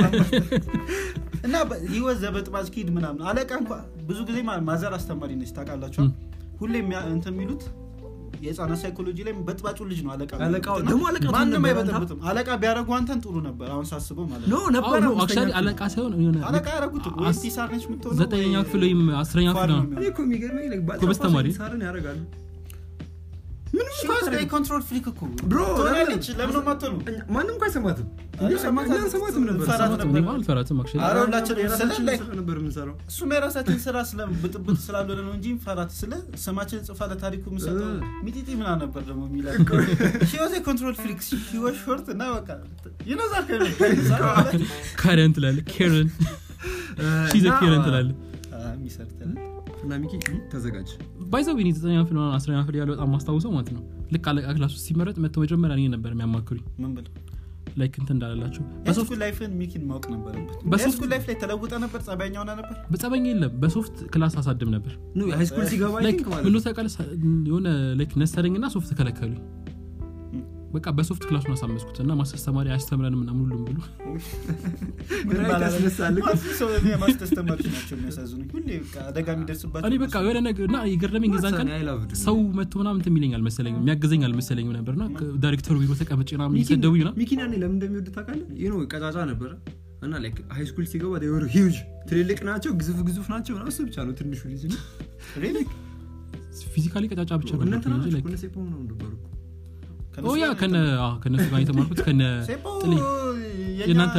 እና ህይወት ዘበጥባት ኪድ ምናምን አለቃ እንኳን ብዙ ጊዜ ማዘር አስተማሪ ነች ታውቃላችሁ ሁሌም እንትን የሚሉት የጻና ሳይኮሎጂ ላይ በጥባጩ ልጅ ነው አለቃ አለቃው ደግሞ አለቃ ማንንም አይበጠብጥም አለቃ ቢያረጉ አንተን ጥሩ ነበር አሁን ሳስበው ማለት ነው ነበር ነው አክቹአሊ አለቃ ሳይሆን የሆነ አለቃ ያረጉት ወይስ ሳርነች ምትሆነው ዘጠነኛ ክፍል ወይም አስረኛ ክፍል ነው እኮ የሚገርመኝ like ባስተማሪ ሳርን ያረጋሉ ምንም ሺዋስ ላይ ኮንትሮል ፍሪክ እኮ ብሮ ለምን ለምን ማተሉ ማንም እንኳን ሰማትም እኛ ሰማትም ነበር ሰማትም ነው አልፈራትም አክቹአሊ አራውላችን ስለላይ ነበር የምንሰራው እሱ የራሳችን ስራ ስለም ብጥብጥ ስላልሆነ ነው እንጂ ፈራት ስለ ሰማችን ጽፋ ለታሪኩ ምሰጠው ሚጢጢ ምና ነበር ደግሞ የሚላከው ሺዋስ ኮንትሮል ፍሪክ ሺዋስ ሾርት እና በቃ ይነዛር ካረንት ላለ ካረን ሺዝ ካረንት ላለ ሚሰርተን እና ሚኪ ተዘጋጅ ባይዘው ቢኒ ዘጠነኛ ክፍል ነው አስረኛ ክፍል ያለው በጣም ማስታውሰው ማለት ነው ልክ አለቃ ክላስ ውስጥ ሲመረጥ መጥቶ መጀመሪያ እኔ ነበር የሚያማክሩኝ ምን ብለው ላይክ እንትን እንዳላላችሁ በሶፍት ላይፍን ሚኪን ማወቅ ነበርበት በሶፍት ላይፍ ላይ ተለውጣ ነበር ጸባይኛ ሆና ነበር በጸባይኛ የለም በሶፍት ክላስ አሳድም ነበር ነው ሃይ ስኩል ሲገባ ላይክ ምን ተቀለ የሆነ ላይክ ነስተሪንግና ሶፍት ከለከሉኝ በቃ በሶፍት ክላስ ነው አሳመስኩትና ማስተር ተማሪ አስተምረንም እና ሁሉም ብሎ ግራይ ታስነሳል ሰው የማስተር ተማሪ ናቸው የሚያሳዝኑኝ ሁሌ በቃ አደጋ የሚደርስባቸው እኔ በቃ የሆነ ነገርና ይገርመኝ ገዛን ቀን ሰው መጥቶ ምናምን እንትሚለኛል መሰለኝ የሚያገዘኛል መሰለኝ ነበርና ዳይሬክተሩ ቢሮ ተቀመጭና ምን ይሰደውኝና ሚኪና እኔ ለምን እንደሚወድ ታውቃለህ ይሄ ነው ቀጫጫ ነበር እና ላይክ ሃይ ስኩል ሲገባ they were huge ትልልቅ ናቸው ግዙፍ ግዙፍ ናቸው እና እሱ ብቻ ነው ትንሹ ልጅ ነው really ፊዚካሊ ቀጫጫ ብቻ ነው እንጂ ላይክ ከነ ሴፖም ነው እንደበሩ ኦ ያ ከነ አ ከነ ጋር የተማርኩት ከነ ጥሊ የናንተ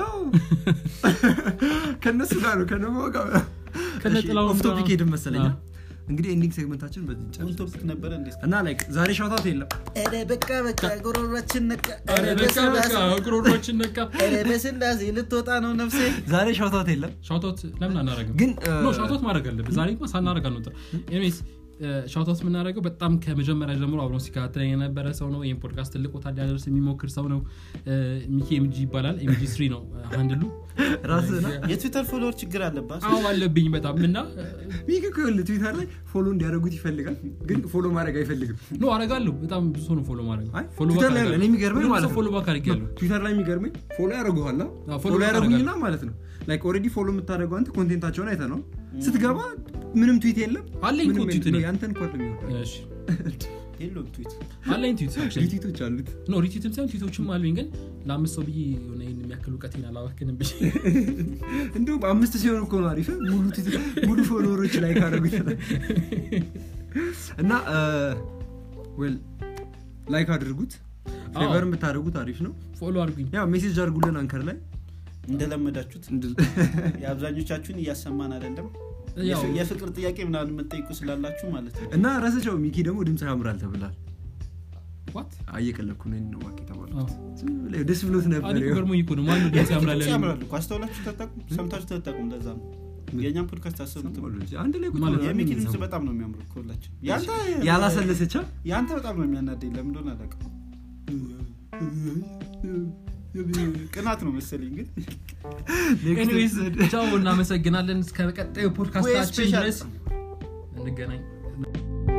ከነሱ ጋር ነው ከነ ሞጋ ከነ ጥላው ኦፍ ቶፒክ ሄድን መሰለኝ እንግዲህ ኤንዲንግ ሴግመንታችን በዚህ ጫፍ ቶፒክ ነበር እንዴ እና ላይክ ዛሬ ሻውታት የለም እረ በቃ በቃ ጉሮሮችን ነካ እረ በቃ በቃ ጉሮሮችን ነካ እረ በስላሴ ልትወጣ ነው ነፍሴ ዛሬ ሻውታት የለም ሻውታት ለምን አናረጋም ግን ኖ ሻውታት ማድረግ አለብን ዛሬ እንኳን ሳናረጋ ነው ኤኒዌይስ ሻውታውስ ምን አደረገው በጣም ከመጀመሪያ ጀምሮ አብሮ ሲካተለኝ የነበረ ሰው ነው ይሄን ፖድካስት ትልቅ ቦታ ሊያደርስ የሚሞክር ሰው ነው ሚኪ ኤምጂ ይባላል ኤምጂ ስሪ ነው ሃንድሉ ራስና የትዊተር ፎሎወር ችግር አለባት አዎ አለብኝ በጣም እና ሚኪ ኮል ትዊተር ላይ ፎሎ እንዲያደርጉት ይፈልጋል ግን ፎሎ ማድረግ አይፈልግም ኖ አረጋለሁ በጣም ብዙ ነው ፎሎ ማድረግ ፎሎ ባክ ላይ እኔ የሚገርመኝ ማለት ፎሎ ባክ አድርጌያለሁ ትዊተር ላይ የሚገርመኝ ፎሎ ያደርጉሃል ፎሎ ያደርጉኝና ማለት ነው ላይክ ኦሬዲ ፎሎ የምታደርገው አንተ ኮንቴንታቸውን አይተህ ነው ስትገባ ምንም ትዊት የለም አለኝ እኮ ትዊት ነው ያንተን ኮድ ነው እሺ የለም ትዊት አለኝ ትዊት አክቹሊ ትዊቶች አሉት ኖ ሪትዊትም ሳይሆን ትዊቶችም አሉኝ ግን ለአምስት ሰው ብዬ የሆነ ይሄን የሚያክል እውቀቴን አላባክንም ብዬ እንደው አምስት ሲሆን እኮ ነው አሪፍ ሙሉ ትዊት ሙሉ ፎሎወሮች ላይ ካደረጉት እና ዌል ላይክ አድርጉት ፌቨር የምታደርጉት አሪፍ ነው ፎሎ አድርጉኝ ያ ሜሴጅ አድርጉልን አንከር ላይ እንደለመዳችሁት የአብዛኞቻችሁን እያሰማን አይደለም የፍቅር ጥያቄ ምናምን የምትጠይቁ ስላላችሁ ማለት ነው እና ራስቸው ሚኪ ደግሞ ድምጽ ያምራል ተብሏል what አየቀለኩ ነው ነው ዋቂ ተባልኩት ደስ ብሎት ነበር አሪፍ ገርሞኝ እኮ ነው ማን ድምጽ ያምራል ያምራል እኮ አስተውላችሁ ተጠቁ ሰምታችሁ ተጠቁ እንደዛ ነው የኛም ፖድካስት አሰሙት አንድ ላይ ማለት የሚኪ ድምጽ በጣም ነው የሚያምረው ኮላችሁ ያንተ ያላሰለሰቻ ያንተ በጣም ነው የሚያናደኝ ለምን እንደሆነ አላውቅም ቅናት ነው መሰለኝ ግን ኤኒዌይስ ቻው እናመሰግናለን እስከ ቀጣዩ ፖድካስታችን ድረስ እንገናኝ